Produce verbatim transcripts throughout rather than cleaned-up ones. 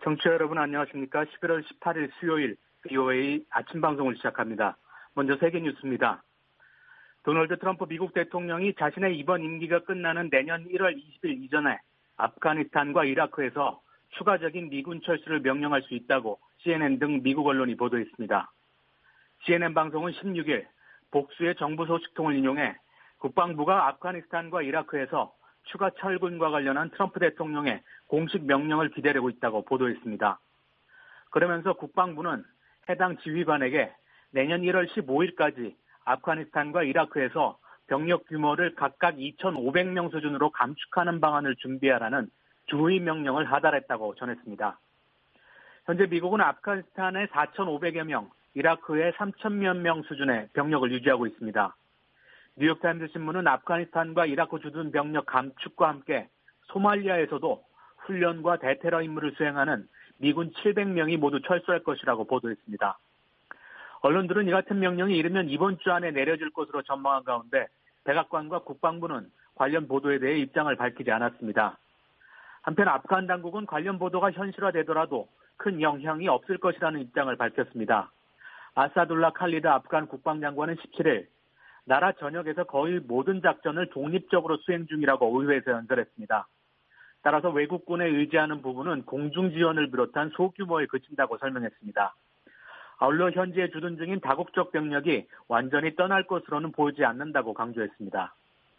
청취자 여러분 안녕하십니까? 십일월 십팔일 수요일 비오에이 아침 방송을 시작합니다. 먼저 세계 뉴스입니다. 도널드 트럼프 미국 대통령이 자신의 이번 임기가 끝나는 내년 일월 이십일 이전에 아프가니스탄과 이라크에서 추가적인 미군 철수를 명령할 수 있다고 씨엔엔 등 미국 언론이 보도했습니다. 씨엔엔 방송은 십육일 복수의 정부 소식통을 인용해 국방부가 아프가니스탄과 이라크에서 추가 철군과 관련한 트럼프 대통령의 공식 명령을 기다리고 있다고 보도했습니다. 그러면서 국방부는 해당 지휘관에게 내년 일월 십오일까지 아프가니스탄과 이라크에서 병력 규모를 각각 이천오백 명 수준으로 감축하는 방안을 준비하라는 주의 명령을 하달했다고 전했습니다. 현재 미국은 아프가니스탄에 사천오백여 명, 이라크에 삼천여 명 수준의 병력을 유지하고 있습니다. 뉴욕타임스 신문은 아프가니스탄과 이라크 주둔 병력 감축과 함께 소말리아에서도 훈련과 대테러 임무를 수행하는 미군 칠백 명이 모두 철수할 것이라고 보도했습니다. 언론들은 이 같은 명령이 이르면 이번 주 안에 내려질 것으로 전망한 가운데 백악관과 국방부는 관련 보도에 대해 입장을 밝히지 않았습니다. 한편 아프간 당국은 관련 보도가 현실화되더라도 큰 영향이 없을 것이라는 입장을 밝혔습니다. 아사둘라 칼리드 아프간 국방장관은 십칠일 나라 전역에서 거의 모든 작전을 독립적으로 수행 중이라고 의회에서 연설했습니다. 따라서 외국군에 의지하는 부분은 공중 지원을 비롯한 소규모에 그친다고 설명했습니다. 아울러 현지에 주둔 중인 다국적 병력이 완전히 떠날 것으로는 보이지 않는다고 강조했습니다.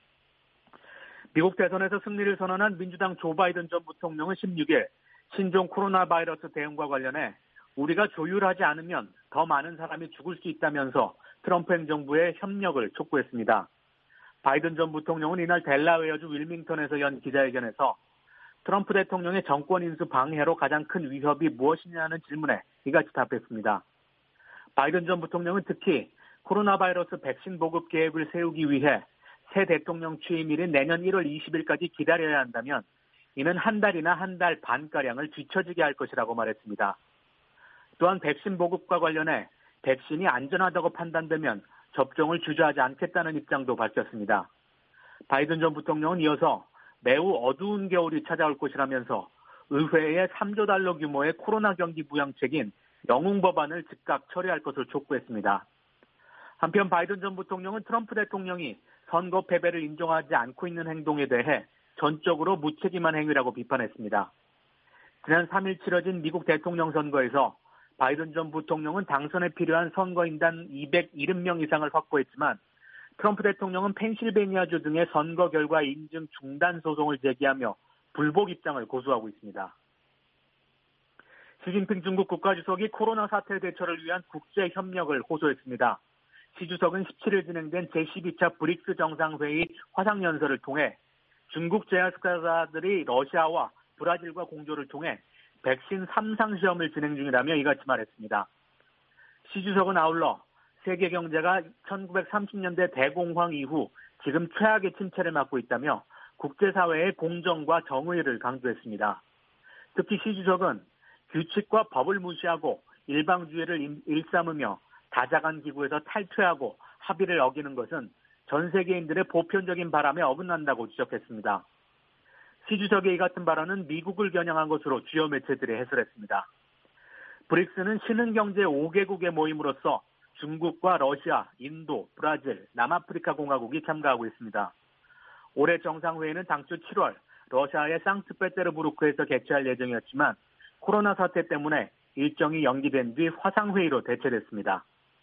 미국 대선에서 승리를 선언한 민주당 조 바이든 전 부통령은 십육일 신종 코로나 바이러스 대응과 관련해 우리가 조율하지 않으면 더 많은 사람이 죽을 수 있다면서 트럼프 행정부의 협력을 촉구했습니다. 바이든 전 부통령은 이날 델라웨어주 윌밍턴에서 연 기자회견에서 트럼프 대통령의 정권 인수 방해로 가장 큰 위협이 무엇이냐는 질문에 이같이 답했습니다. 바이든 전 부통령은 특히 코로나 바이러스 백신 보급 계획을 세우기 위해 새 대통령 취임일인 내년 일월 이십일까지 기다려야 한다면 이는 한 달이나 한 달 반가량을 뒤처지게 할 것이라고 말했습니다. 또한 백신 보급과 관련해 백신이 안전하다고 판단되면 접종을 주저하지 않겠다는 입장도 밝혔습니다. 바이든 전 부통령은 이어서 매우 어두운 겨울이 찾아올 것이라면서 의회에 삼조 달러 규모의 코로나 경기 부양책인 영웅 법안을 즉각 처리할 것을 촉구했습니다. 한편 바이든 전 부통령은 트럼프 대통령이 선거 패배를 인정하지 않고 있는 행동에 대해 전적으로 무책임한 행위라고 비판했습니다. 지난 삼일 치러진 미국 대통령 선거에서 바이든 전 부통령은 당선에 필요한 선거인단 이백칠십 명 이상을 확보했지만 트럼프 대통령은 펜실베니아주 등의 선거 결과 인증 중단 소송을 제기하며 불복 입장을 고수하고 있습니다. 시진핑 중국 국가주석이 코로나 사태 대처를 위한 국제 협력을 호소했습니다. 시 주석은 십칠일 진행된 제십이차 브릭스 정상회의 화상연설을 통해 중국 제약사들이 러시아와 브라질과 공조를 통해 백신 삼상 시험을 진행 중이라며 이같이 말했습니다. 시 주석은 아울러 세계 경제가 천구백삼십 년대 대공황 이후 지금 최악의 침체를 맞고 있다며 국제사회의 공정과 정의를 강조했습니다. 특히 시 주석은 규칙과 법을 무시하고 일방주의를 일삼으며 다자간 기구에서 탈퇴하고 합의를 어기는 것은 전 세계인들의 보편적인 바람에 어긋난다고 지적했습니다. 시 주석의 이 같은 발언은 미국을 겨냥한 것으로 주요 매체들이 해설했습니다. 브릭스는 신흥경제 오 개국의 모임으로서 중국과 러시아, 인도, 브라질, 남아프리카 공화국이 참가하고 있습니다. 올해 정상회의는 당초 칠월 러시아의 상트페테르부르크에서 개최할 예정이었지만 코로나 사태 때문에 일정이 연기된 뒤 화상회의로 대체됐습니다.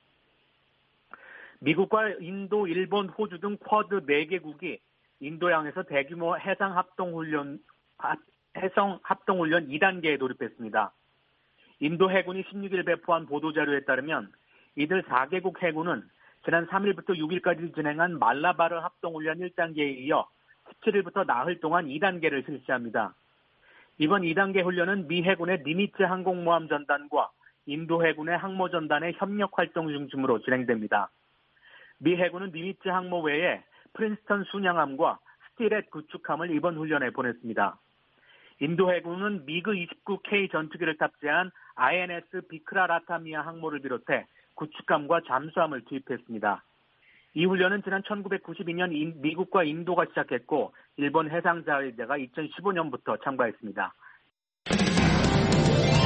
미국과 인도, 일본, 호주 등 쿼드 네 개국이 인도양에서 대규모 해상합동훈련, 해상합동훈련 이 단계에 돌입했습니다. 인도 해군이 십육일 배포한 보도자료에 따르면 이들 사 개국 해군은 지난 삼일부터 육일까지 진행한 말라바르 합동훈련 일 단계에 이어 십칠일부터 나흘 동안 이 단계를 실시합니다. 이번 이 단계 훈련은 미 해군의 니미츠 항공모함 전단과 인도 해군의 항모전단의 협력활동 중심으로 진행됩니다. 미 해군은 니미츠 항모 외에 프린스턴 순양함과 스틸렛 구축함을 이번 훈련에 보냈습니다. 인도 해군은 미그 이십구 케이 전투기를 탑재한 아이엔에스 비크라 라타미아 항모를 비롯해 구축함과 잠수함을 투입했습니다. 이 훈련은 지난 천구백구십이년 미국과 인도가 시작했고 일본 해상자위대가 이천십오년부터 참가했습니다.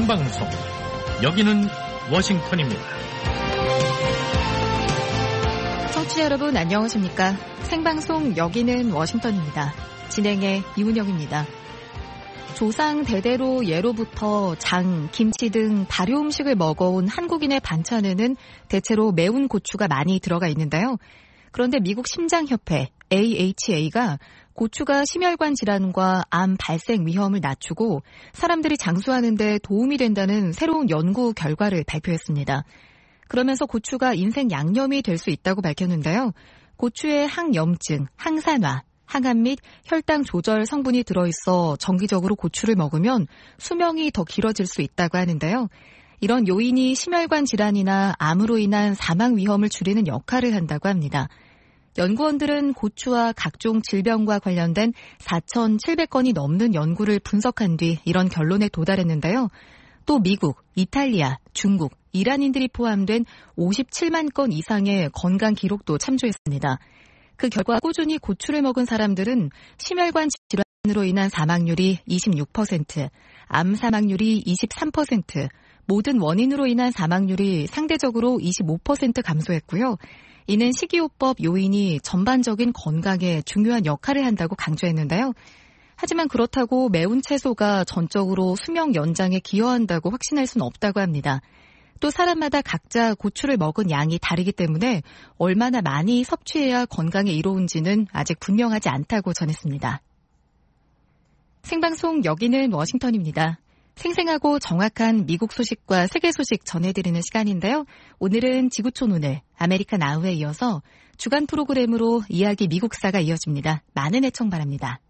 생방송. 여기는 워싱턴입니다. 청취자 여러분 안녕하십니까? 생방송 여기는 워싱턴입니다. 진행의 이훈영입니다. 조상 대대로 예로부터 장, 김치 등 발효 음식을 먹어온 한국인의 반찬에는 대체로 매운 고추가 많이 들어가 있는데요. 그런데 미국 심장협회 에이에이치에이가 고추가 심혈관 질환과 암 발생 위험을 낮추고 사람들이 장수하는 데 도움이 된다는 새로운 연구 결과를 발표했습니다. 그러면서 고추가 인생 양념이 될 수 있다고 밝혔는데요. 고추에 항염증, 항산화, 항암 및 혈당 조절 성분이 들어있어 정기적으로 고추를 먹으면 수명이 더 길어질 수 있다고 하는데요. 이런 요인이 심혈관 질환이나 암으로 인한 사망 위험을 줄이는 역할을 한다고 합니다. 연구원들은 고추와 각종 질병과 관련된 사천칠백 건이 넘는 연구를 분석한 뒤 이런 결론에 도달했는데요. 또 미국, 이탈리아, 중국, 이란인들이 포함된 오십칠만 건 이상의 건강 기록도 참조했습니다. 그 결과 꾸준히 고추를 먹은 사람들은 심혈관 질환으로 인한 사망률이 이십육 퍼센트, 암 사망률이 이십삼 퍼센트, 모든 원인으로 인한 사망률이 상대적으로 이십오 퍼센트 감소했고요. 이는 식이요법 요인이 전반적인 건강에 중요한 역할을 한다고 강조했는데요. 하지만 그렇다고 매운 채소가 전적으로 수명 연장에 기여한다고 확신할 수는 없다고 합니다. 또 사람마다 각자 고추를 먹은 양이 다르기 때문에 얼마나 많이 섭취해야 건강에 이로운지는 아직 분명하지 않다고 전했습니다. 생방송 여기는 워싱턴입니다. 생생하고 정확한 미국 소식과 세계 소식 전해드리는 시간인데요. 오늘은 지구촌 오늘, 아메리칸 아우에 이어서 주간 프로그램으로 이야기 미국사가 이어집니다. 많은 애청 바랍니다.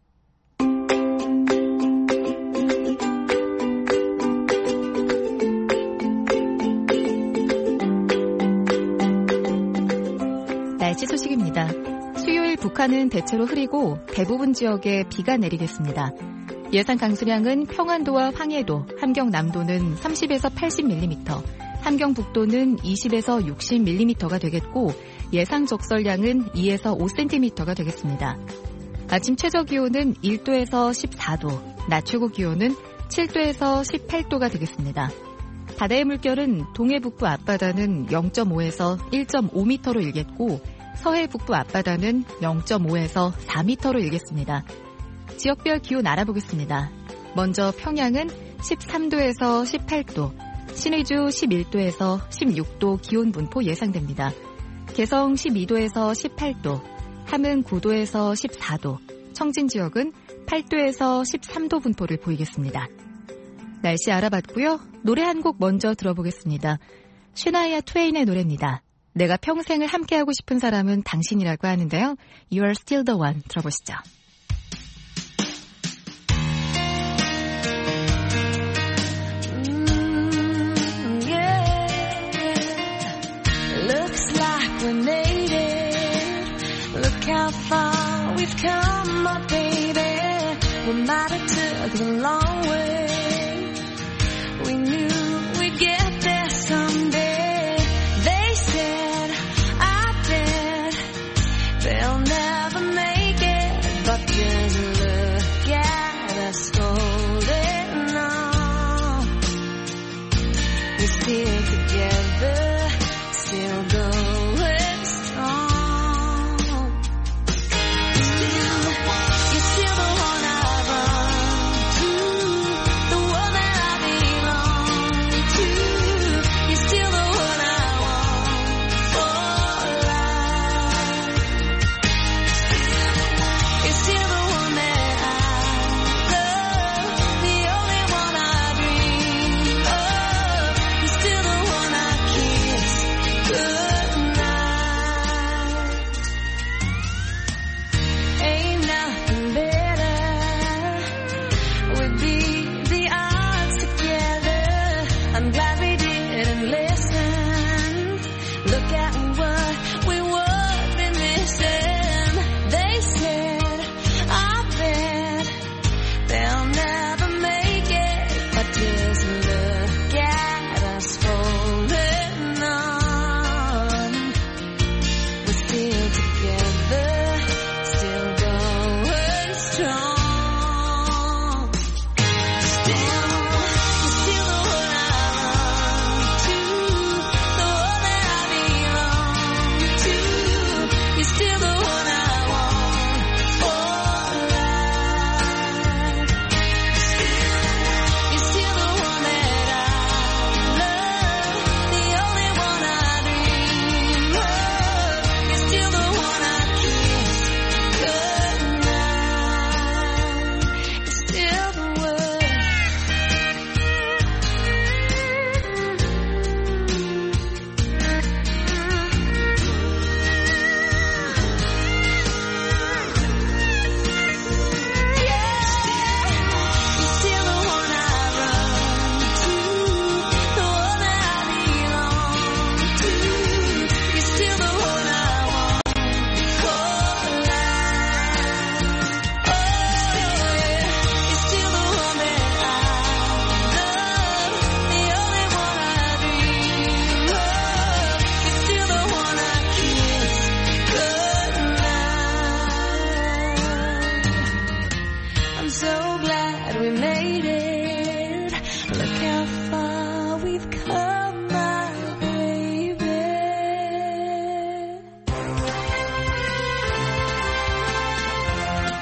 날씨 소식입니다. 수요일 북한은 대체로 흐리고 대부분 지역에 비가 내리겠습니다. 예상 강수량은 평안도와 황해도, 함경남도는 삼십에서 팔십 밀리미터, 함경북도는 이십에서 육십 밀리미터가 되겠고 예상 적설량은 이에서 오 센티미터가 되겠습니다. 아침 최저기온은 일 도에서 십사 도, 낮 최고기온은 칠 도에서 십팔 도가 되겠습니다. 바다의 물결은 동해 북부 앞바다는 영 점 오에서 일 점 오 미터로 일겠고 서해 북부 앞바다는 영 점 오에서 사 미터로 일겠습니다. 지역별 기온 알아보겠습니다. 먼저 평양은 십삼 도에서 십팔 도, 신의주 십일 도에서 십육 도 기온 분포 예상됩니다. 개성 십이 도에서 십팔 도, 함흥 구 도에서 십사 도, 청진 지역은 팔 도에서 십삼 도 분포를 보이겠습니다. 날씨 알아봤고요. 노래 한 곡 먼저 들어보겠습니다. 슈나이아 트웨인의 노래입니다. 내가 평생을 함께하고 싶은 사람은 당신이라고 하는데요. You're still the one 들어보시죠. How far we've come, my baby. We might have took the long way. We knew we'd get there someday. They said, I did. They'll never make it, but just look at us holding on. We're still together, still going strong. You're still the one I run to.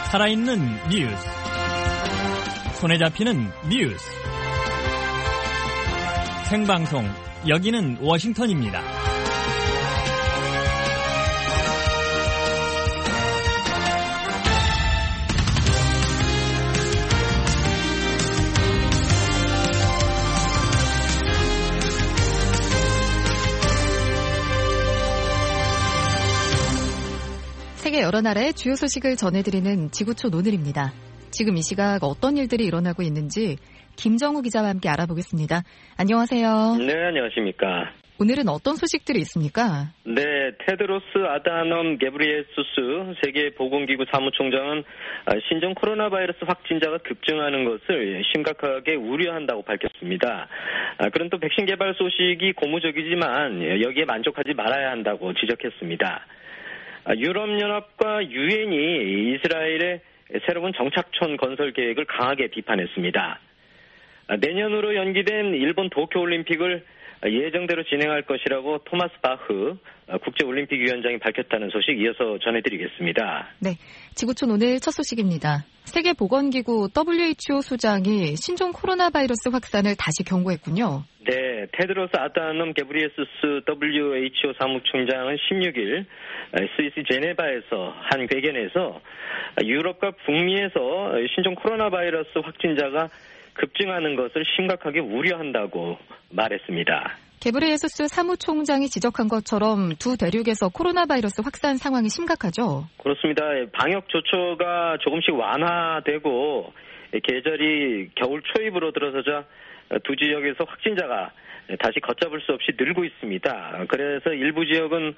살아있는 뉴스. 손에 잡히는 뉴스. 생방송, 여기는 워싱턴입니다. 세계 여러 나라의 주요 소식을 전해드리는 지구촌 오늘입니다. 지금 이 시각 어떤 일들이 일어나고 있는지 김정우 기자와 함께 알아보겠습니다. 안녕하세요. 네, 안녕하십니까. 오늘은 어떤 소식들이 있습니까? 네, 테드로스 아다놈 게브리에수스 세계보건기구 사무총장은 신종 코로나 바이러스 확진자가 급증하는 것을 심각하게 우려한다고 밝혔습니다. 그런 또 백신 개발 소식이 고무적이지만 여기에 만족하지 말아야 한다고 지적했습니다. 유럽연합과 유엔이 이스라엘의 새로운 정착촌 건설 계획을 강하게 비판했습니다. 내년으로 연기된 일본 도쿄올림픽을 예정대로 진행할 것이라고 토마스 바흐 국제올림픽위원장이 밝혔다는 소식 이어서 전해드리겠습니다. 네, 지구촌 오늘 첫 소식입니다. 세계보건기구 더블유에이치오 수장이 신종 코로나 바이러스 확산을 다시 경고했군요. 네, 테드로스 아다놈 게브리에수스 더블유에이치오 사무총장은 십육 일 스위스 제네바에서 한 회견에서 유럽과 북미에서 신종 코로나 바이러스 확진자가 급증하는 것을 심각하게 우려한다고 말했습니다. 게브리에수스 사무총장이 지적한 것처럼 두 대륙에서 코로나 바이러스 확산 상황이 심각하죠? 그렇습니다. 방역 조처가 조금씩 완화되고 계절이 겨울 초입으로 들어서자 두 지역에서 확진자가 다시 걷잡을 수 없이 늘고 있습니다. 그래서 일부 지역은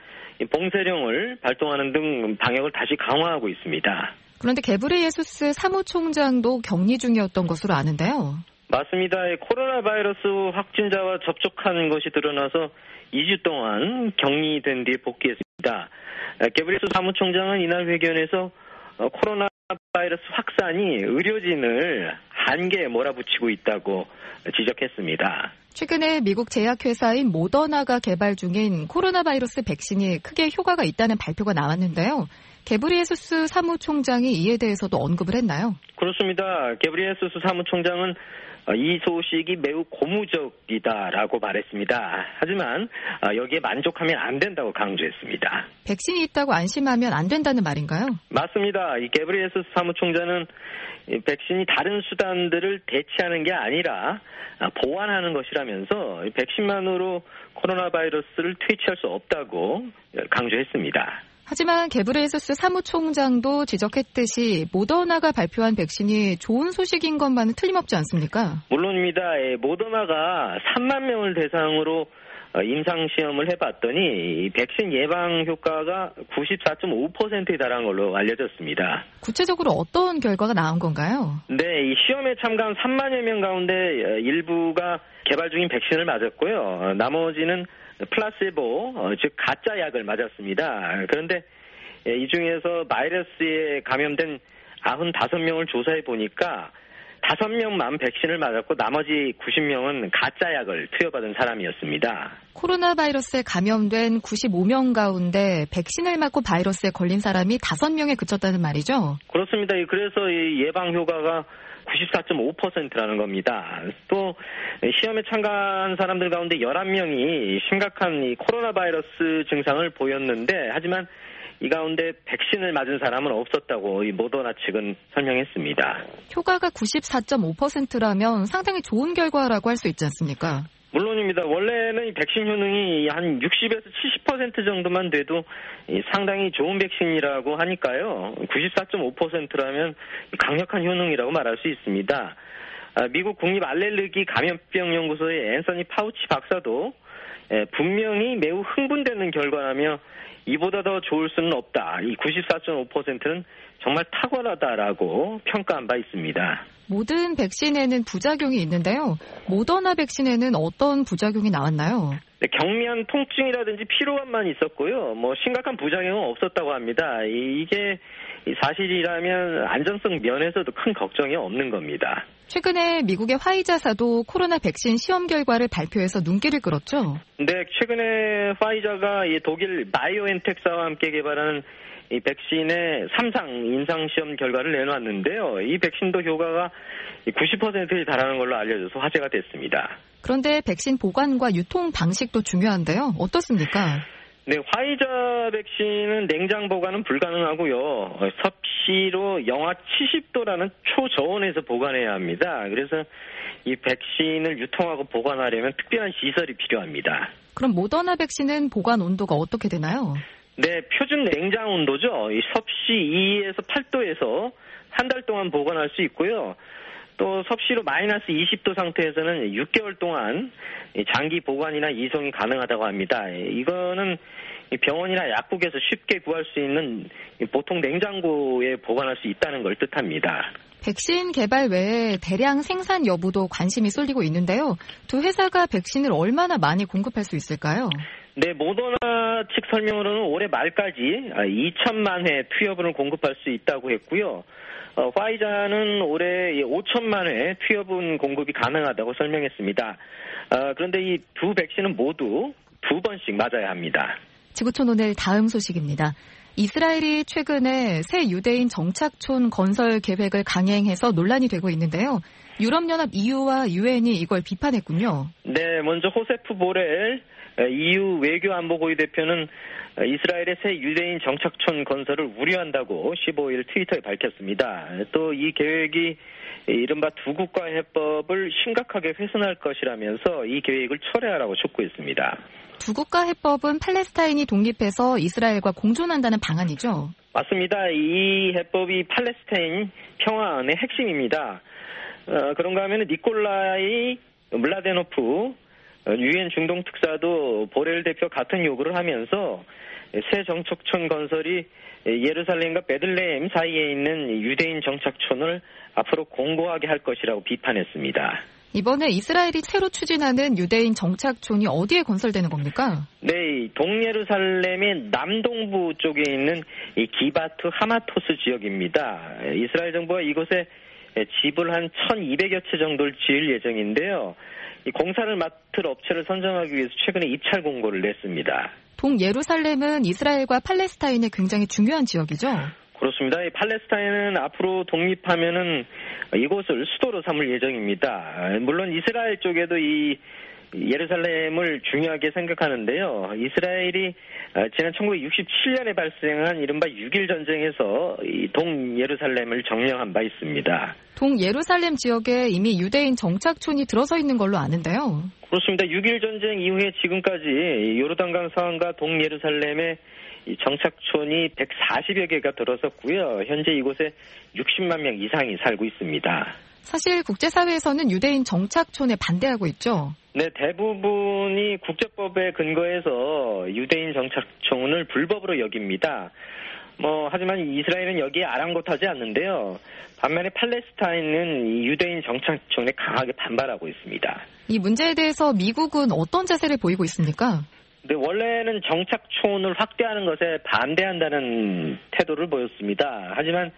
봉쇄령을 발동하는 등 방역을 다시 강화하고 있습니다. 그런데 게브리에수스 사무총장도 격리 중이었던 것으로 아는데요. 맞습니다. 코로나 바이러스 확진자와 접촉한 것이 드러나서 이 주 동안 격리된 뒤에 복귀했습니다. 게브리에수스 사무총장은 이날 회견에서 코로나 바이러스 확산이 의료진을 한계에 몰아붙이고 있다고 지적했습니다. 최근에 미국 제약회사인 모더나가 개발 중인 코로나 바이러스 백신이 크게 효과가 있다는 발표가 나왔는데요. 게브리에수스 사무총장이 이에 대해서도 언급을 했나요? 그렇습니다. 게브리에수스 사무총장은 이 소식이 매우 고무적이다라고 말했습니다. 하지만 여기에 만족하면 안 된다고 강조했습니다. 백신이 있다고 안심하면 안 된다는 말인가요? 맞습니다. 이 게브리에수스 사무총장은 백신이 다른 수단들을 대체하는 게 아니라 보완하는 것이라면서 백신만으로 코로나 바이러스를 퇴치할 수 없다고 강조했습니다. 하지만 게브리에수스 사무총장도 지적했듯이 모더나가 발표한 백신이 좋은 소식인 것만은 틀림없지 않습니까? 물론입니다. 모더나가 삼만 명을 대상으로 임상시험을 해봤더니 백신 예방 효과가 구십사 점 오 퍼센트에 달한 걸로 알려졌습니다. 구체적으로 어떤 결과가 나온 건가요? 네, 이 시험에 참가한 삼만여 명 가운데 일부가 개발 중인 백신을 맞았고요. 나머지는 플라세보, 즉 가짜 약을 맞았습니다. 그런데 이 중에서 바이러스에 감염된 구십오 명을 조사해 보니까 다섯 명만 백신을 맞았고 나머지 구십 명은 가짜 약을 투여받은 사람이었습니다. 코로나 바이러스에 감염된 구십오 명 가운데 백신을 맞고 바이러스에 걸린 사람이 다섯 명에 그쳤다는 말이죠? 그렇습니다. 그래서 이 예방 효과가 구십사 점 오 퍼센트라는 겁니다. 또 시험에 참가한 사람들 가운데 열한 명이 심각한 이 코로나 바이러스 증상을 보였는데 하지만 이 가운데 백신을 맞은 사람은 없었다고 이 모더나 측은 설명했습니다. 효과가 구십사 점 오 퍼센트라면 상당히 좋은 결과라고 할 수 있지 않습니까? 물론입니다. 원래는 이 백신 효능이 한 육십에서 칠십 퍼센트 정도만 돼도 상당히 좋은 백신이라고 하니까요. 구십사 점 오 퍼센트라면 강력한 효능이라고 말할 수 있습니다. 미국 국립 알레르기 감염병 연구소의 앤서니 파우치 박사도 분명히 매우 흥분되는 결과라며 이보다 더 좋을 수는 없다. 이 구십사 점 오 퍼센트는 정말 탁월하다라고 평가한 바 있습니다. 모든 백신에는 부작용이 있는데요. 모더나 백신에는 어떤 부작용이 나왔나요? 네, 경미한 통증이라든지 피로감만 있었고요. 뭐 심각한 부작용은 없었다고 합니다. 이게 사실이라면 안전성 면에서도 큰 걱정이 없는 겁니다. 최근에 미국의 화이자사도 코로나 백신 시험 결과를 발표해서 눈길을 끌었죠. 네, 최근에 화이자가 이 독일 바이오엔텍사와 함께 개발하는 이 백신의 삼 상 임상시험 결과를 내놓았는데요. 이 백신도 효과가 구십 퍼센트에 달하는 걸로 알려져서 화제가 됐습니다. 그런데 백신 보관과 유통 방식도 중요한데요. 어떻습니까? 네, 화이자 백신은 냉장 보관은 불가능하고요. 섭씨로 영하 칠십 도라는 초저온에서 보관해야 합니다. 그래서 이 백신을 유통하고 보관하려면 특별한 시설이 필요합니다. 그럼 모더나 백신은 보관 온도가 어떻게 되나요? 네, 표준 냉장 온도죠. 이 섭씨 이에서 팔 도에서 한 달 동안 보관할 수 있고요. 또 섭씨로 마이너스 이십 도 상태에서는 육 개월 동안 장기 보관이나 이송이 가능하다고 합니다. 이거는 병원이나 약국에서 쉽게 구할 수 있는 보통 냉장고에 보관할 수 있다는 걸 뜻합니다. 백신 개발 외에 대량 생산 여부도 관심이 쏠리고 있는데요. 두 회사가 백신을 얼마나 많이 공급할 수 있을까요? 네, 모더나 측 설명으로는 올해 말까지 이천만 회 투여분을 공급할 수 있다고 했고요. 어, 화이자는 올해 오천만 회 투여분 공급이 가능하다고 설명했습니다. 어, 그런데 이 두 백신은 모두 두 번씩 맞아야 합니다. 지구촌 오늘 다음 소식입니다. 이스라엘이 최근에 새 유대인 정착촌 건설 계획을 강행해서 논란이 되고 있는데요. 유럽연합 이유와 유엔이 이걸 비판했군요. 네, 먼저 호세프 보렐 이유 외교안보고위 대표는 이스라엘의 새 유대인 정착촌 건설을 우려한다고 십오 일 트위터에 밝혔습니다. 또 이 계획이 이른바 두 국가 해법을 심각하게 훼손할 것이라면서 이 계획을 철회하라고 촉구했습니다. 두 국가 해법은 팔레스타인이 독립해서 이스라엘과 공존한다는 방안이죠? 맞습니다. 이 해법이 팔레스타인 평화의 핵심입니다. 어, 그런가 하면 니콜라이 물라데노프 유엔 중동 특사도 보렐 대표 같은 요구를 하면서 새 정착촌 건설이 예루살렘과 베들레헴 사이에 있는 유대인 정착촌을 앞으로 공고하게 할 것이라고 비판했습니다. 이번에 이스라엘이 새로 추진하는 유대인 정착촌이 어디에 건설되는 겁니까? 네, 동예루살렘의 남동부 쪽에 있는 이 기바트 하마토스 지역입니다. 이스라엘 정부가 이곳에 집을 한 천이백여 채 정도를 지을 예정인데요. 이 공사를 맡을 업체를 선정하기 위해서 최근에 입찰 공고를 냈습니다. 동예루살렘은 이스라엘과 팔레스타인의 굉장히 중요한 지역이죠? 그렇습니다. 이 팔레스타인은 앞으로 독립하면은 이곳을 수도로 삼을 예정입니다. 물론 이스라엘 쪽에도 이 예루살렘을 중요하게 생각하는데요. 이스라엘이 지난 천구백육십칠 년에 발생한 이른바 육일 전쟁에서 이 동예루살렘을 점령한 바 있습니다. 동예루살렘 지역에 이미 유대인 정착촌이 들어서 있는 걸로 아는데요. 그렇습니다. 육일 전쟁 이후에 지금까지 요르단강 상황과 동예루살렘에 이 정착촌이 백사십여 개가 들어섰고요. 현재 이곳에 육십만 명 이상이 살고 있습니다. 사실 국제사회에서는 유대인 정착촌에 반대하고 있죠. 네, 대부분이 국제법에 근거해서 유대인 정착촌을 불법으로 여깁니다. 뭐 하지만 이스라엘은 여기에 아랑곳하지 않는데요. 반면에 팔레스타인은 이 유대인 정착촌에 강하게 반발하고 있습니다. 이 문제에 대해서 미국은 어떤 자세를 보이고 있습니까? 네, 원래는 정착촌을 확대하는 것에 반대한다는 태도를 보였습니다. 하지만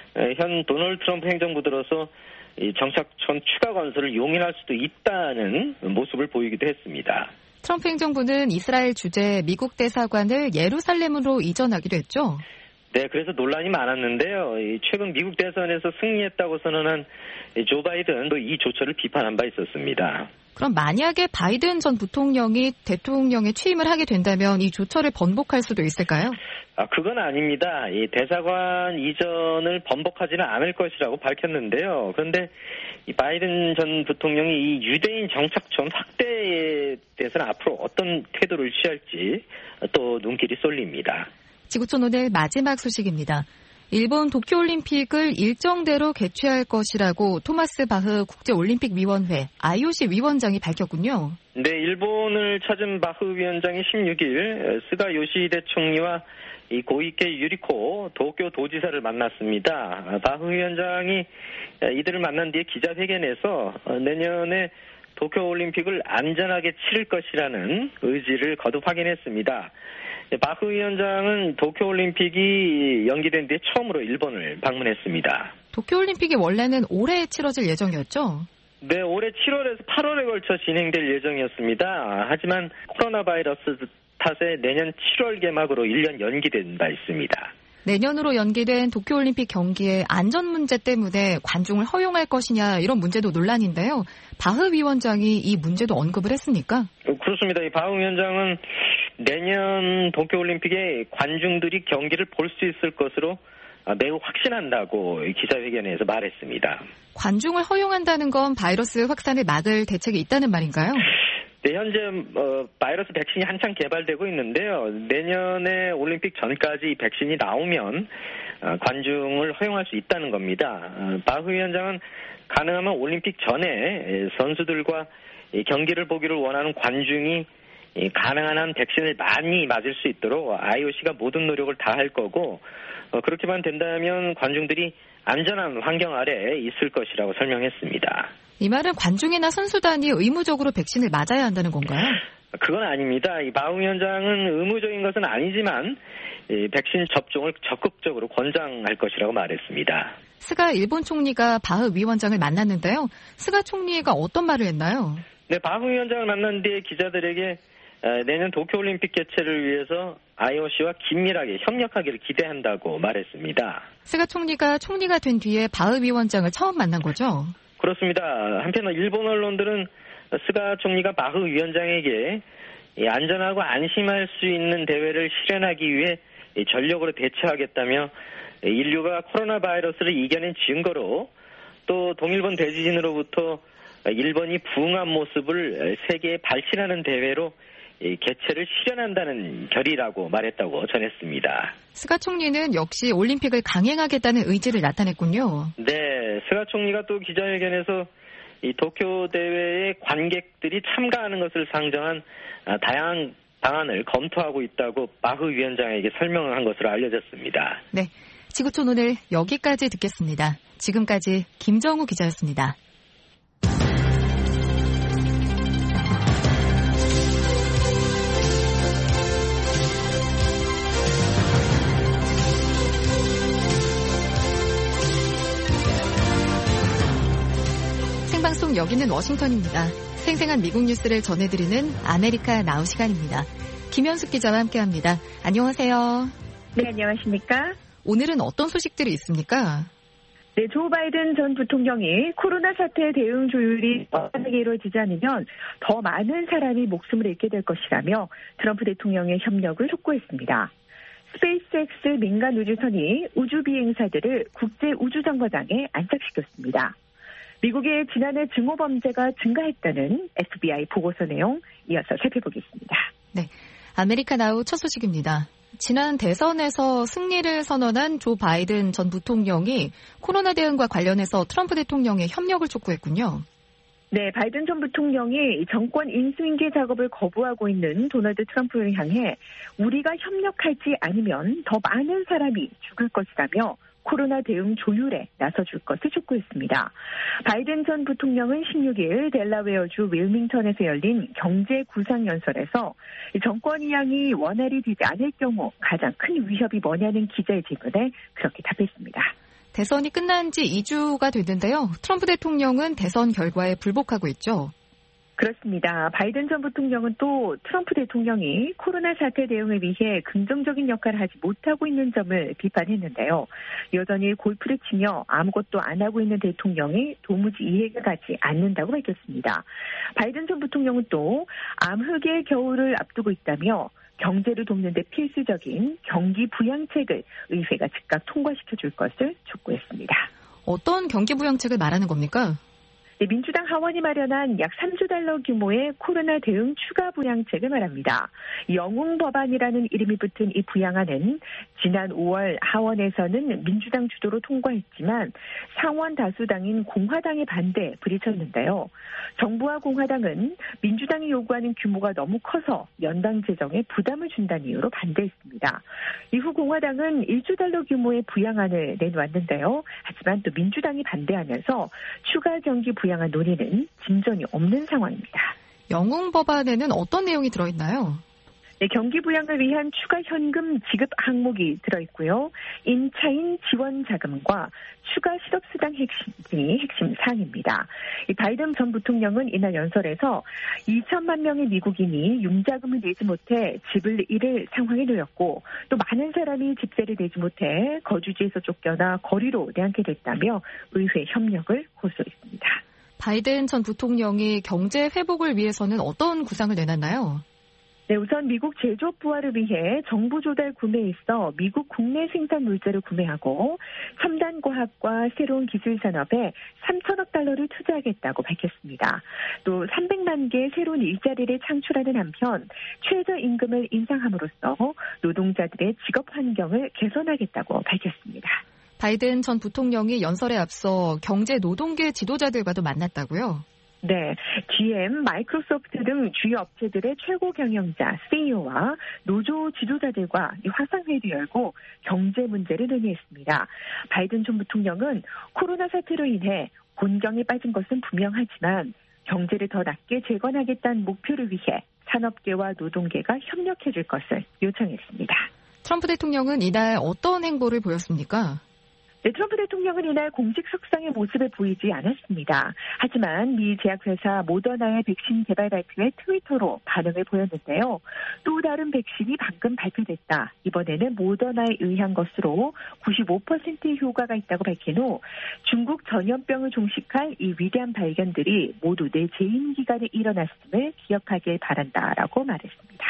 현 도널드 트럼프 행정부 들어서 이 정착촌 추가 건설을 용인할 수도 있다는 모습을 보이기도 했습니다. 트럼프 행정부는 이스라엘 주재 미국 대사관을 예루살렘으로 이전하기도 했죠? 네, 그래서 논란이 많았는데요. 최근 미국 대선에서 승리했다고 선언한 조 바이든도 이 조처를 비판한 바 있었습니다. 그럼 만약에 바이든 전 부통령이 대통령에 취임을 하게 된다면 이 조처를 번복할 수도 있을까요? 아, 그건 아닙니다. 이 대사관 이전을 번복하지는 않을 것이라고 밝혔는데요. 그런데 이 바이든 전 부통령이 이 유대인 정착촌 확대에 대해서는 앞으로 어떤 태도를 취할지 또 눈길이 쏠립니다. 지구촌 오늘 마지막 소식입니다. 일본 도쿄올림픽을 일정대로 개최할 것이라고 토마스 바흐 국제올림픽위원회 아이오씨 위원장이 밝혔군요. 네, 일본을 찾은 바흐 위원장이 십육 일 스가 요시히데 총리와 이 고이케 유리코 도쿄 도지사를 만났습니다. 바흐 위원장이 이들을 만난 뒤에 기자회견에서 내년에 도쿄올림픽을 안전하게 치를 것이라는 의지를 거듭 확인했습니다. 바흐 위원장은 도쿄올림픽이 연기된 뒤에 처음으로 일본을 방문했습니다. 도쿄올림픽이 원래는 올해 치러질 예정이었죠? 네, 올해 칠월에서 팔월에 걸쳐 진행될 예정이었습니다. 하지만 코로나 바이러스 탓에 내년 칠월 개막으로 일 년 연기된 바 있습니다. 내년으로 연기된 도쿄올림픽 경기의 안전 문제 때문에 관중을 허용할 것이냐 이런 문제도 논란인데요. 바흐 위원장이 이 문제도 언급을 했습니까? 그렇습니다. 이 바흐 위원장은 내년 도쿄올림픽에 관중들이 경기를 볼 수 있을 것으로 매우 확신한다고 기자회견에서 말했습니다. 관중을 허용한다는 건 바이러스 확산을 막을 대책이 있다는 말인가요? 네, 현재 어, 바이러스 백신이 한창 개발되고 있는데요. 내년에 올림픽 전까지 백신이 나오면 어, 관중을 허용할 수 있다는 겁니다. 어, 바흐 위원장은 가능하면 올림픽 전에 선수들과 이 경기를 보기를 원하는 관중이 이 가능한 한 백신을 많이 맞을 수 있도록 아이오씨가 모든 노력을 다할 거고 어, 그렇게만 된다면 관중들이 안전한 환경 아래 있을 것이라고 설명했습니다. 이 말은 관중이나 선수단이 의무적으로 백신을 맞아야 한다는 건가요? 그건 아닙니다. 이 바흐 위원장은 의무적인 것은 아니지만 이 백신 접종을 적극적으로 권장할 것이라고 말했습니다. 스가 일본 총리가 바흐 위원장을 만났는데요. 스가 총리가 어떤 말을 했나요? 네, 바흐 위원장을 만난 뒤에 기자들에게 내년 도쿄올림픽 개최를 위해서 아이오씨와 긴밀하게 협력하기를 기대한다고 말했습니다. 스가 총리가 총리가 된 뒤에 바흐 위원장을 처음 만난 거죠? 그렇습니다. 한편 일본 언론들은 스가 총리가 바흐 위원장에게 안전하고 안심할 수 있는 대회를 실현하기 위해 전력으로 대처하겠다며 인류가 코로나 바이러스를 이겨낸 증거로 또 동일본 대지진으로부터 일본이 부흥한 모습을 세계에 발신하는 대회로 개최를 실현한다는 결의라고 말했다고 전했습니다. 스가 총리는 역시 올림픽을 강행하겠다는 의지를 나타냈군요. 네, 스가 총리가 또 기자회견에서 이 도쿄 대회에 관객들이 참가하는 것을 상정한 다양한 방안을 검토하고 있다고 바흐 위원장에게 설명한 것으로 알려졌습니다. 네, 지구촌 오늘 여기까지 듣겠습니다. 지금까지 김정우 기자였습니다. 생방송 여기는 워싱턴입니다. 생생한 미국 뉴스를 전해드리는 아메리카 나우 시간입니다. 김현숙 기자와 함께합니다. 안녕하세요. 네, 안녕하십니까? 오늘은 어떤 소식들이 있습니까? 네, 조 바이든 전 부통령이 코로나 사태 대응 조율이 원활하게 이루어지지 않으면 더 많은 사람이 목숨을 잃게 될 것이라며 트럼프 대통령의 협력을 촉구했습니다. 스페이스엑스 민간 우주선이 우주 비행사들을 국제 우주정거장에 안착시켰습니다. 미국의 지난해 증오 범죄가 증가했다는 에프비아이 보고서 내용 이어서 살펴보겠습니다. 네, 아메리카 나우 첫 소식입니다. 지난 대선에서 승리를 선언한 조 바이든 전 부통령이 코로나 대응과 관련해서 트럼프 대통령의 협력을 촉구했군요. 네, 바이든 전 부통령이 정권 인수인계 작업을 거부하고 있는 도널드 트럼프를 향해 우리가 협력하지 않으면 더 많은 사람이 죽을 것이라며 코로나 대응 조율에 나서줄 것을 촉구했습니다. 바이든 전 부통령은 십육 일 델라웨어주 윌밍턴에서 열린 경제 구상연설에서 정권 이양이 원활히 되지 않을 경우 가장 큰 위협이 뭐냐는 기자의 질문에 그렇게 답했습니다. 대선이 끝난 지 이 주가 됐는데요. 트럼프 대통령은 대선 결과에 불복하고 있죠. 그렇습니다. 바이든 전 부통령은 또 트럼프 대통령이 코로나 사태 대응을 위해 긍정적인 역할을 하지 못하고 있는 점을 비판했는데요. 여전히 골프를 치며 아무것도 안 하고 있는 대통령이 도무지 이해가 가지 않는다고 밝혔습니다. 바이든 전 부통령은 또 암흑의 겨울을 앞두고 있다며 경제를 돕는 데 필수적인 경기 부양책을 의회가 즉각 통과시켜줄 것을 촉구했습니다. 어떤 경기 부양책을 말하는 겁니까? 민주당 하원이 마련한 약 삼조 달러 규모의 코로나 대응 추가 부양책을 말합니다. 영웅 법안이라는 이름이 붙은 이 부양안은 지난 오월 하원에서는 민주당 주도로 통과했지만 상원 다수당인 공화당의 반대에 부딪혔는데요. 정부와 공화당은 민주당이 요구하는 규모가 너무 커서 연방 재정에 부담을 준다는 이유로 반대했습니다. 이후 공화당은 일조 달러 규모의 부양안을 내놓았는데요. 하지만 또 민주당이 반대하면서 추가 경기 부양 부양안 논의는 진전이 없는 상황입니다. 영웅 법안에는 어떤 내용이 들어있나요? 네, 경기 부양을 위한 추가 현금 지급 항목이 들어있고요. 임차인 지원 자금과 추가 실업수당 핵심 등이 핵심 사항입니다. 이 바이든 전 부통령은 이날 연설에서 이천만 명의 미국인이 융자금을 내지 못해 집을 잃을 상황에 놓였고 또 많은 사람이 집세를 내지 못해 거주지에서 쫓겨나 거리로 내앉게 됐다며 의회 협력을 호소했습니다. 바이든 전 부통령이 경제 회복을 위해서는 어떤 구상을 내놨나요? 네, 우선 미국 제조업 부활을 위해 정부 조달 구매에 있어 미국 국내 생산 물자를 구매하고 첨단 과학과 새로운 기술 산업에 삼천억 달러를 투자하겠다고 밝혔습니다. 또 삼백만 개의 새로운 일자리를 창출하는 한편 최저임금을 인상함으로써 노동자들의 직업 환경을 개선하겠다고 밝혔습니다. 바이든 전 부통령이 연설에 앞서 경제 노동계 지도자들과도 만났다고요? 네, 지엠, 마이크로소프트 등 주요 업체들의 최고 경영자, 씨이오와 노조 지도자들과 화상회의를 열고 경제 문제를 논의했습니다. 바이든 전 부통령은 코로나 사태로 인해 곤경에 빠진 것은 분명하지만 경제를 더 낮게 재건하겠다는 목표를 위해 산업계와 노동계가 협력해 줄 것을 요청했습니다. 트럼프 대통령은 이날 어떤 행보를 보였습니까? 네, 트럼프 대통령은 이날 공식 석상의 모습을 보이지 않았습니다. 하지만 미 제약회사 모더나의 백신 개발 발표에 트위터로 반응을 보였는데요. 또 다른 백신이 방금 발표됐다. 이번에는 모더나에 의한 것으로 구십오 퍼센트의 효과가 있다고 밝힌 후 중국 전염병을 종식할 이 위대한 발견들이 모두 내 재임 기간에 일어났음을 기억하길 바란다라고 말했습니다.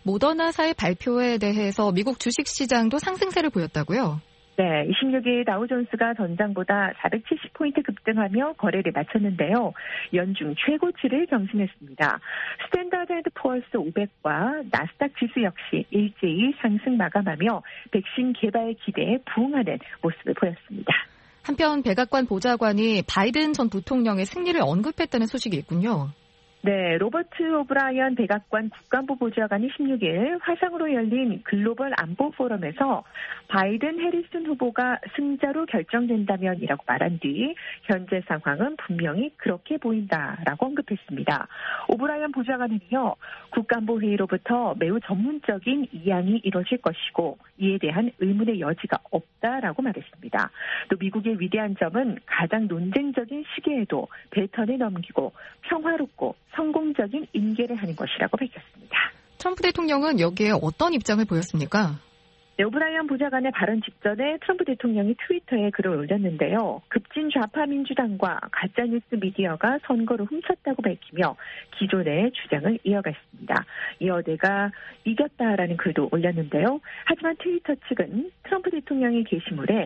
모더나사의 발표에 대해서 미국 주식시장도 상승세를 보였다고요? 네, 이십육 일 다우존스가 전장보다 사백칠십 포인트 급등하며 거래를 마쳤는데요. 연중 최고치를 경신했습니다. 스탠다드 앤드 푸어스 오백과 나스닥 지수 역시 일제히 상승 마감하며 백신 개발 기대에 부응하는 모습을 보였습니다. 한편 백악관 보좌관이 바이든 전 부통령의 승리를 언급했다는 소식이 있군요. 네, 로버트 오브라이언 백악관 국가안보 보좌관이 십육 일 화상으로 열린 글로벌 안보 포럼에서 바이든 해리슨 후보가 승자로 결정된다면이라고 말한 뒤 현재 상황은 분명히 그렇게 보인다라고 언급했습니다. 오브라이언 보좌관은요, 국가안보 회의로부터 매우 전문적인 이양이 이뤄질 것이고 이에 대한 의문의 여지가 없다라고 말했습니다. 또 미국의 위대한 점은 가장 논쟁적인 시기에도 배턴을 넘기고 평화롭고 성공적인 인계를 하는 것이라고 밝혔습니다. 트럼프 대통령은 여기에 어떤 입장을 보였습니까? 네, 오브라이언 보좌관의 발언 직전에 트럼프 대통령이 트위터에 글을 올렸는데요. 급진 좌파 민주당과 가짜뉴스 미디어가 선거를 훔쳤다고 밝히며 기존의 주장을 이어갔습니다. 이어 내가 이겼다라는 글도 올렸는데요. 하지만 트위터 측은 트럼프 대통령의 게시물에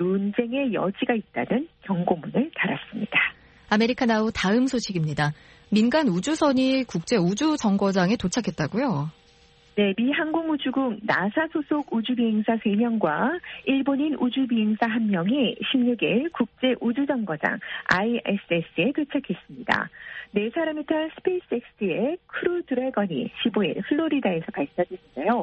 논쟁의 여지가 있다는 경고문을 달았습니다. 아메리카나우 다음 소식입니다. 민간 우주선이 국제우주정거장에 도착했다고요? 네, 미 항공우주국 나사 소속 우주비행사 세 명과 일본인 우주비행사 한 명이 십육 일 국제우주정거장 아이에스에스에 도착했습니다. 네 사람이 탄 스페이스X의 크루 드래건이 십오 일 플로리다에서 발사됐는데요.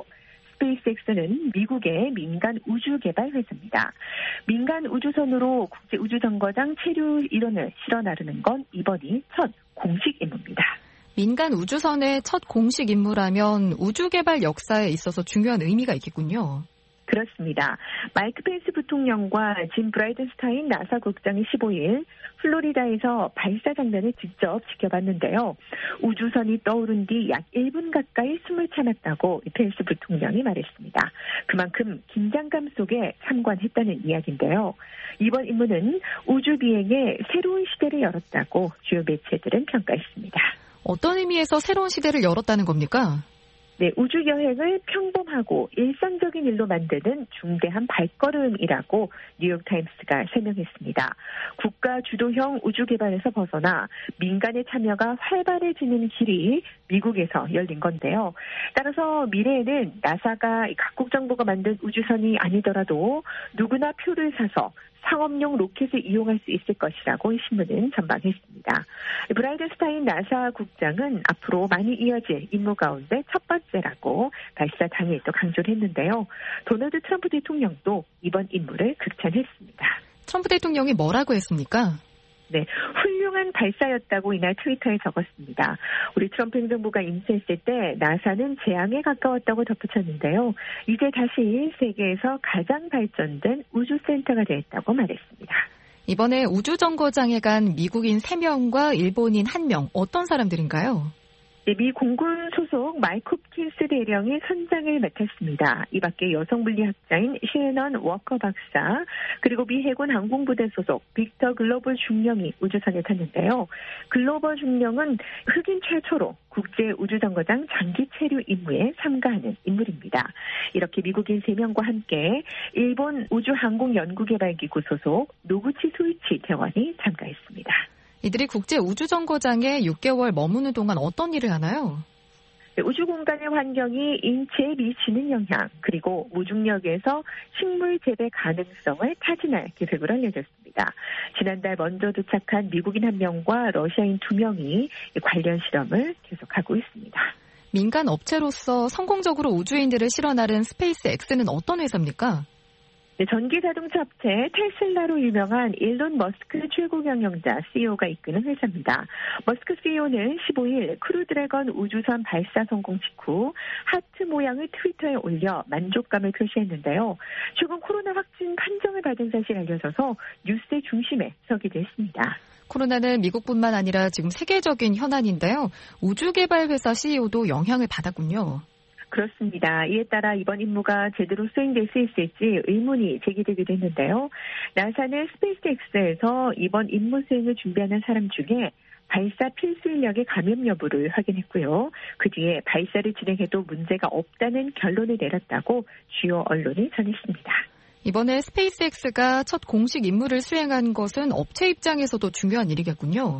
스페이스X는 미국의 민간 우주 개발 회사입니다. 민간 우주선으로 국제 우주정거장 체류 일원을 실어 나르는 건 이번이 첫 공식 임무입니다. 민간 우주선의 첫 공식 임무라면 우주 개발 역사에 있어서 중요한 의미가 있겠군요. 그렇습니다. 마이크 펜스 부통령과 짐 브라이든스타인 나사 국장이 십오 일 플로리다에서 발사 장면을 직접 지켜봤는데요. 우주선이 떠오른 뒤 약 일 분 가까이 숨을 참았다고 펜스 부통령이 말했습니다. 그만큼 긴장감 속에 참관했다는 이야기인데요. 이번 임무는 우주 비행의 새로운 시대를 열었다고 주요 매체들은 평가했습니다. 어떤 의미에서 새로운 시대를 열었다는 겁니까? 네, 우주 여행을 평범하고 일상적인 일로 만드는 중대한 발걸음이라고 뉴욕타임스가 설명했습니다. 국가 주도형 우주 개발에서 벗어나 민간의 참여가 활발해지는 길이 미국에서 열린 건데요. 따라서 미래에는 나사가 각국 정부가 만든 우주선이 아니더라도 누구나 표를 사서 상업용 로켓을 이용할 수 있을 것이라고 이 신문은 전망했습니다. 브라이든스타인 나사 국장은 앞으로 많이 이어질 임무 가운데 첫 번째라고 발사 당일 또 강조를 했는데요. 도널드 트럼프 대통령도 이번 임무를 극찬했습니다. 트럼프 대통령이 뭐라고 했습니까? 네, 훌륭한 발사였다고 이날 트위터에 적었습니다. 우리 트럼프 행정부가 인수했을 때 나사는 재앙에 가까웠다고 덧붙였는데요. 이제 다시 세계에서 가장 발전된 우주센터가 됐다고 말했습니다. 이번에 우주정거장에 간 미국인 세 명과 일본인 한 명, 어떤 사람들인가요? 미 공군 소속 마이크 홉킨스 대령이 선장을 맡았습니다. 이 밖에 여성 물리학자인 셰넌 워커 박사, 그리고 미 해군 항공부대 소속 빅터 글로벌 중령이 우주선에 탔는데요. 글로벌 중령은 흑인 최초로 국제 우주정거장 장기 체류 임무에 참가하는 인물입니다. 이렇게 미국인 세 명과 함께 일본 우주항공연구개발기구 소속 노구치 소이치 대원이 참가했습니다. 이들이 국제 우주정거장에 육 개월 머무는 동안 어떤 일을 하나요? 우주 공간의 환경이 인체에 미치는 영향, 그리고 무중력에서 식물 재배 가능성을 타진할 계획으로 알려졌습니다. 지난달 먼저 도착한 미국인 한 명과 러시아인 두 명이 관련 실험을 계속하고 있습니다. 민간 업체로서 성공적으로 우주인들을 실어 나른 스페이스 X는 어떤 회사입니까? 네, 전기자동차 업체 테슬라로 유명한 일론 머스크 최고 경영자 씨이오가 이끄는 회사입니다. 머스크 씨이오는 십오일 크루드래건 우주선 발사 성공 직후 하트 모양의 트위터에 올려 만족감을 표시했는데요. 최근 코로나 확진 판정을 받은 사실이 알려져서 뉴스의 중심에 서기도 했습니다. 코로나는 미국뿐만 아니라 지금 세계적인 현안인데요. 우주개발회사 씨이오도 영향을 받았군요. 그렇습니다. 이에 따라 이번 임무가 제대로 수행될 수 있을지 의문이 제기되기도 했는데요. 나사는 스페이스X에서 이번 임무 수행을 준비하는 사람 중에 발사 필수 인력의 감염 여부를 확인했고요. 그 뒤에 발사를 진행해도 문제가 없다는 결론을 내렸다고 주요 언론이 전했습니다. 이번에 스페이스X가 첫 공식 임무를 수행한 것은 업체 입장에서도 중요한 일이겠군요.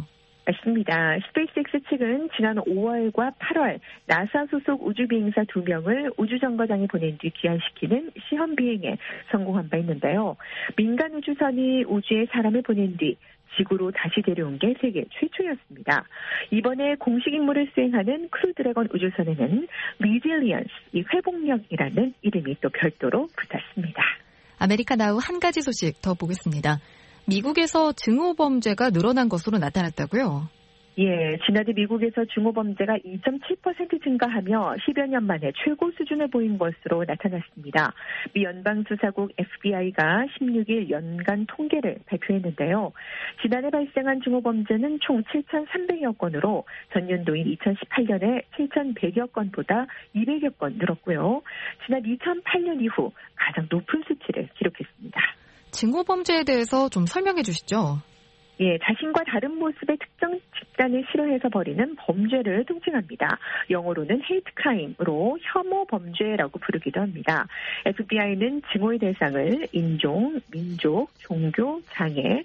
맞습니다. 스페이스X 측은 지난 오월과 팔월 나사 소속 우주비행사 두 명을 우주정거장에 보낸 뒤 귀환시키는 시험 비행에 성공한 바 있는데요. 민간 우주선이 우주에 사람을 보낸 뒤 지구로 다시 데려온 게 세계 최초였습니다. 이번에 공식 임무를 수행하는 크루드래건 우주선에는 리질리언스, 이 회복력이라는 이름이 또 별도로 붙었습니다. 아메리카나우 한 가지 소식 더 보겠습니다. 미국에서 증오범죄가 늘어난 것으로 나타났다고요? 예, 지난해 미국에서 증오범죄가 이 점 칠 퍼센트 증가하며 십여 년 만에 최고 수준을 보인 것으로 나타났습니다. 미 연방수사국 에프비아이가 십육일 연간 통계를 발표했는데요. 지난해 발생한 증오범죄는 총 칠천삼백여 건으로 전년도인 이천십팔년에 칠천백여 건보다 이백여 건 늘었고요. 지난 이천팔 년 이후 가장 높은 수치를 기록했습니다. 증오범죄에 대해서 좀 설명해 주시죠. 예, 자신과 다른 모습의 특정 집단을 싫어해서 벌이는 범죄를 통칭합니다. 영어로는 hate crime으로 혐오 범죄라고 부르기도 합니다. 에프비아이는 증오의 대상을 인종, 민족, 종교, 장애,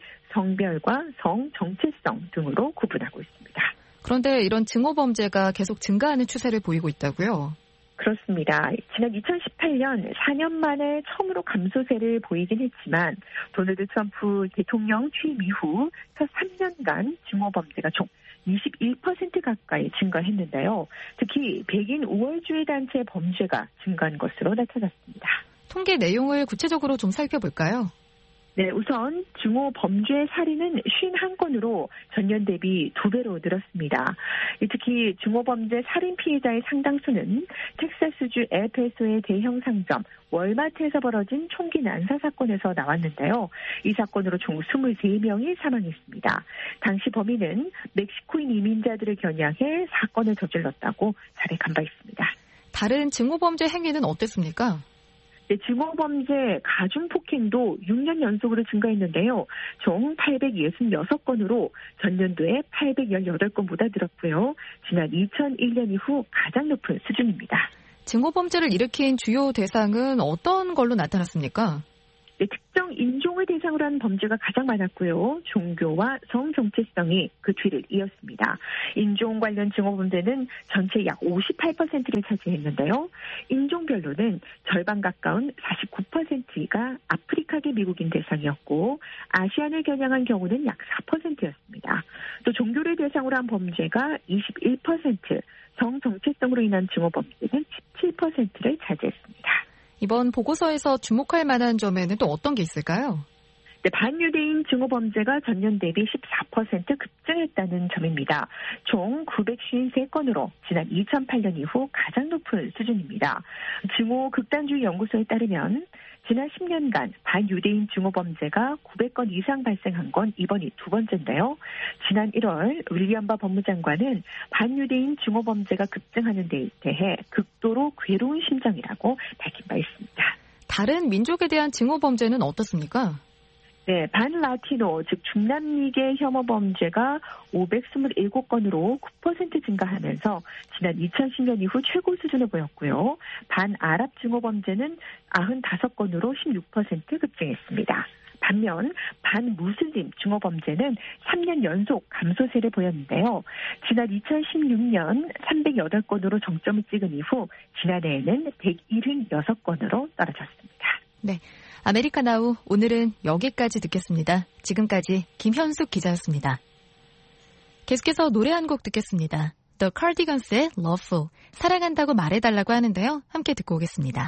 성별과 성, 정체성 등으로 구분하고 있습니다. 그런데 이런 증오범죄가 계속 증가하는 추세를 보이고 있다고요? 그렇습니다. 지난 이천십팔년 사 년 만에 처음으로 감소세를 보이긴 했지만 도널드 트럼프 대통령 취임 이후 첫 삼 년간 증오범죄가 총 이십일 퍼센트 가까이 증가했는데요. 특히 백인 우월주의 단체의 범죄가 증가한 것으로 나타났습니다. 통계 내용을 구체적으로 좀 살펴볼까요? 네, 우선 증오 범죄 살인은 오십일 건으로 전년 대비 두 배로 늘었습니다. 특히 증오 범죄 살인 피해자의 상당수는 텍사스주 엘페소의 대형 상점 월마트에서 벌어진 총기 난사 사건에서 나왔는데요. 이 사건으로 총 이십삼 명이 사망했습니다. 당시 범인은 멕시코인 이민자들을 겨냥해 사건을 저질렀다고 자백한 바 있습니다. 다른 증오 범죄 행위는 어땠습니까? 네, 증오범죄 가중폭행도 육 년 연속으로 증가했는데요. 총 팔백육십육 건으로 전년도에 팔백십팔 건보다 늘었고요. 지난 이천일 년 이후 가장 높은 수준입니다. 증오범죄를 일으킨 주요 대상은 어떤 걸로 나타났습니까? 네, 특정 인종을 대상으로 한 범죄가 가장 많았고요. 종교와 성 정체성이 그 뒤를 이었습니다. 인종 관련 증오범죄는 전체 약 오십팔 퍼센트를 차지했는데요. 인종별로는 절반 가까운 사십구 퍼센트가 아프리카계 미국인 대상이었고 아시안을 겨냥한 경우는 약 사 퍼센트였습니다. 또 종교를 대상으로 한 범죄가 이십일 퍼센트, 성 정체성으로 인한 증오범죄는 십칠 퍼센트를 차지했습니다. 이번 보고서에서 주목할 만한 점에는 또 어떤 게 있을까요? 네, 반유대인 증오범죄가 전년 대비 십사 퍼센트 급증했다는 점입니다. 총 구백오십삼 건으로 지난 이천팔 년 이후 가장 높은 수준입니다. 증오 극단주의 연구소에 따르면 지난 십 년간 반유대인 증오범죄가 구백 건 이상 발생한 건 이번이 두 번째인데요. 지난 일월 윌리엄 바 법무장관은 반유대인 증오범죄가 급증하는 데 대해 극도로 괴로운 심정이라고 밝힌 바 있습니다. 다른 민족에 대한 증오범죄는 어떻습니까? 네, 반라티노, 즉 중남미계 혐오 범죄가 오백이십칠 건으로 구 퍼센트 증가하면서 지난 이천십 년 이후 최고 수준을 보였고요. 반아랍 증오 범죄는 구십오 건으로 십육 퍼센트 급증했습니다. 반면 반무슬림 증오 범죄는 삼 년 연속 감소세를 보였는데요. 지난 이천십육 년 삼백팔 건으로 정점을 찍은 이후 지난해에는 백칠십육 건으로 떨어졌습니다. 네. 아메리카나우 오늘은 여기까지 듣겠습니다. 지금까지 김현숙 기자였습니다. 계속해서 노래 한 곡 듣겠습니다. The Cardigans의 Lawful, 사랑한다고 말해달라고 하는데요. 함께 듣고 오겠습니다.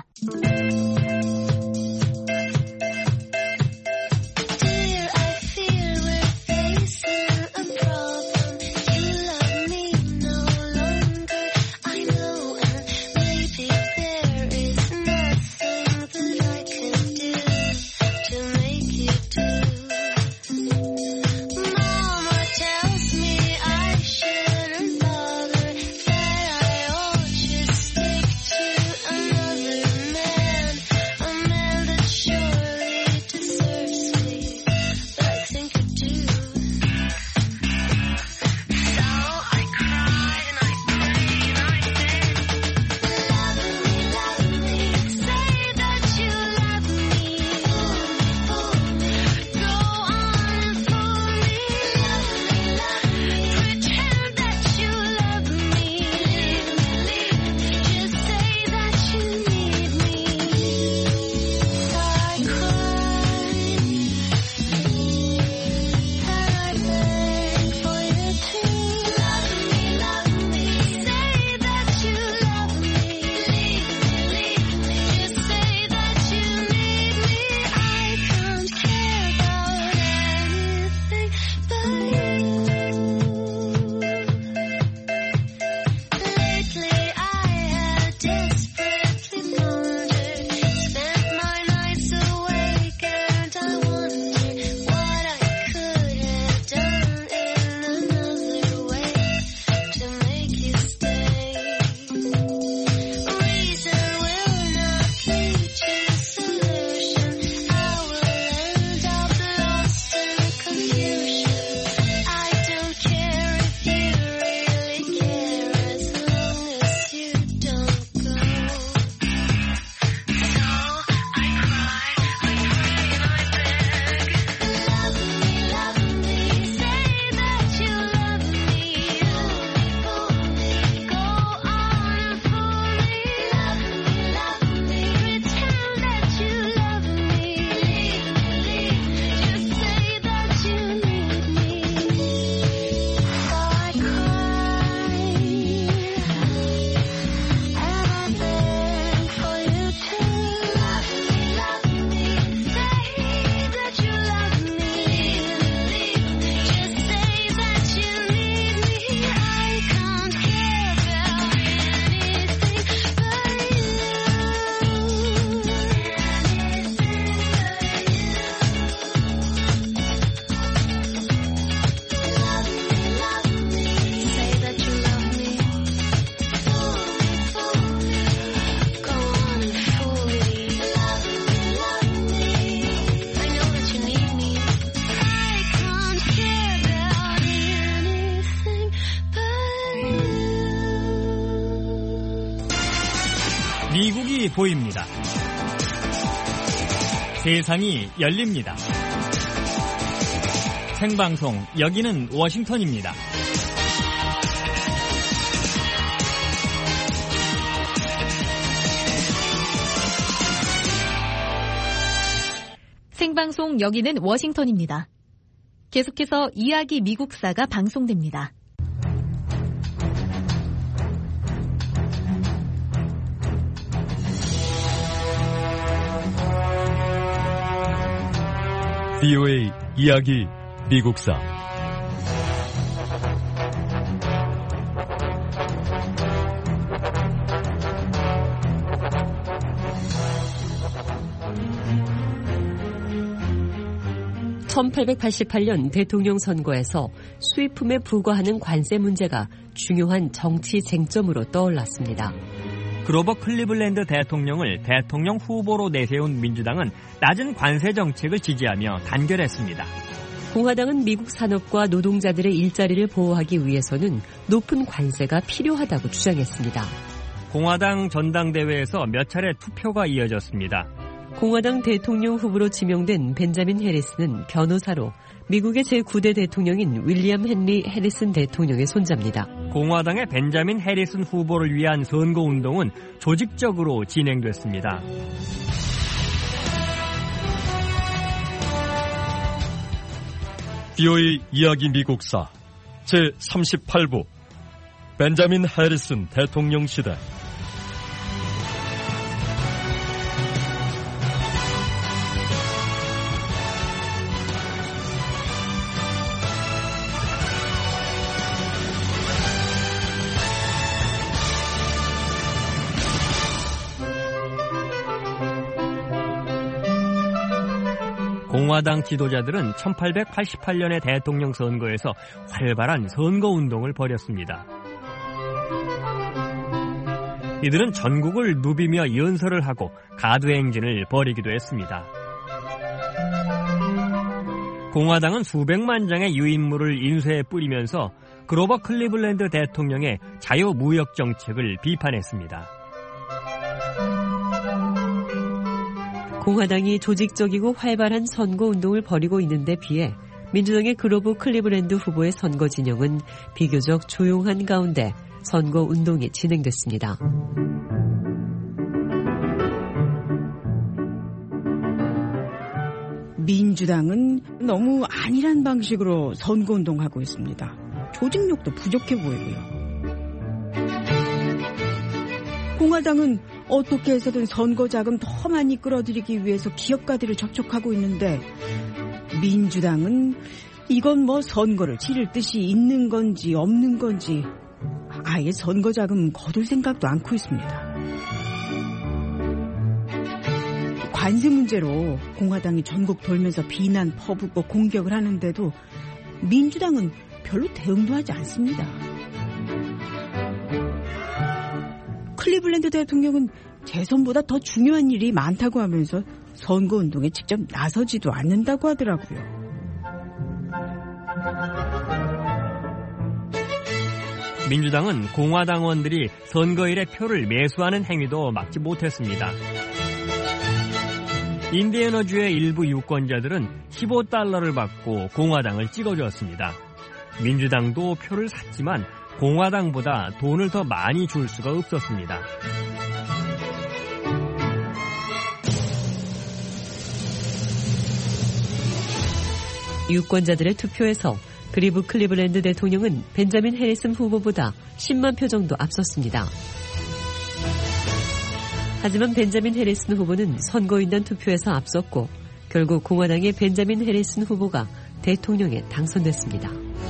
미국이 보입니다. 세상이 열립니다. 생방송, 여기는 워싱턴입니다. 생방송, 여기는 워싱턴입니다. 계속해서 이야기 미국사가 방송됩니다. 비오에이 이야기 미국사. 천팔백팔십팔 년 대통령 선거에서 수입품에 부과하는 관세 문제가 중요한 정치 쟁점으로 떠올랐습니다. 그로버 클리블랜드 대통령을 대통령 후보로 내세운 민주당은 낮은 관세 정책을 지지하며 단결했습니다. 공화당은 미국 산업과 노동자들의 일자리를 보호하기 위해서는 높은 관세가 필요하다고 주장했습니다. 공화당 전당대회에서 몇 차례 투표가 이어졌습니다. 공화당 대통령 후보로 지명된 벤자민 해리스는 변호사로 미국의 제구 대 대통령인 윌리엄 헨리 해리슨 대통령의 손자입니다. 공화당의 벤자민 해리슨 후보를 위한 선거운동은 조직적으로 진행됐습니다. 비오에이 이야기 미국사 제삼십팔 부 벤자민 해리슨 대통령 시대. 공화당 지도자들은 천팔백팔십팔 년의 대통령 선거에서 활발한 선거운동을 벌였습니다. 이들은 전국을 누비며 연설을 하고 가두행진을 벌이기도 했습니다. 공화당은 수백만 장의 유인물을 인쇄해 뿌리면서 그로버 클리블랜드 대통령의 자유무역 정책을 비판했습니다. 공화당이 조직적이고 활발한 선거운동을 벌이고 있는데 비해 민주당의 그로버 클리블랜드 후보의 선거 진영은 비교적 조용한 가운데 선거운동이 진행됐습니다. 민주당은 너무 안일한 방식으로 선거운동하고 있습니다. 조직력도 부족해 보이고요. 공화당은 어떻게 해서든 선거 자금 더 많이 끌어들이기 위해서 기업가들을 접촉하고 있는데 민주당은 이건 뭐 선거를 치를 뜻이 있는 건지 없는 건지 아예 선거 자금 거둘 생각도 않고 있습니다. 관세 문제로 공화당이 전국 돌면서 비난 퍼붓고 공격을 하는데도 민주당은 별로 대응도 하지 않습니다. 클리블랜드 대통령은 재선보다 더 중요한 일이 많다고 하면서 선거운동에 직접 나서지도 않는다고 하더라고요. 민주당은 공화당원들이 선거일에 표를 매수하는 행위도 막지 못했습니다. 인디애나주의 일부 유권자들은 십오 달러를 받고 공화당을 찍어주었습니다. 민주당도 표를 샀지만 공화당보다 돈을 더 많이 줄 수가 없었습니다. 유권자들의 투표에서 그리브 클리블랜드 대통령은 벤자민 해리슨 후보보다 십만 표 정도 앞섰습니다. 하지만 벤자민 해리슨 후보는 선거인단 투표에서 앞섰고 결국 공화당의 벤자민 해리슨 후보가 대통령에 당선됐습니다.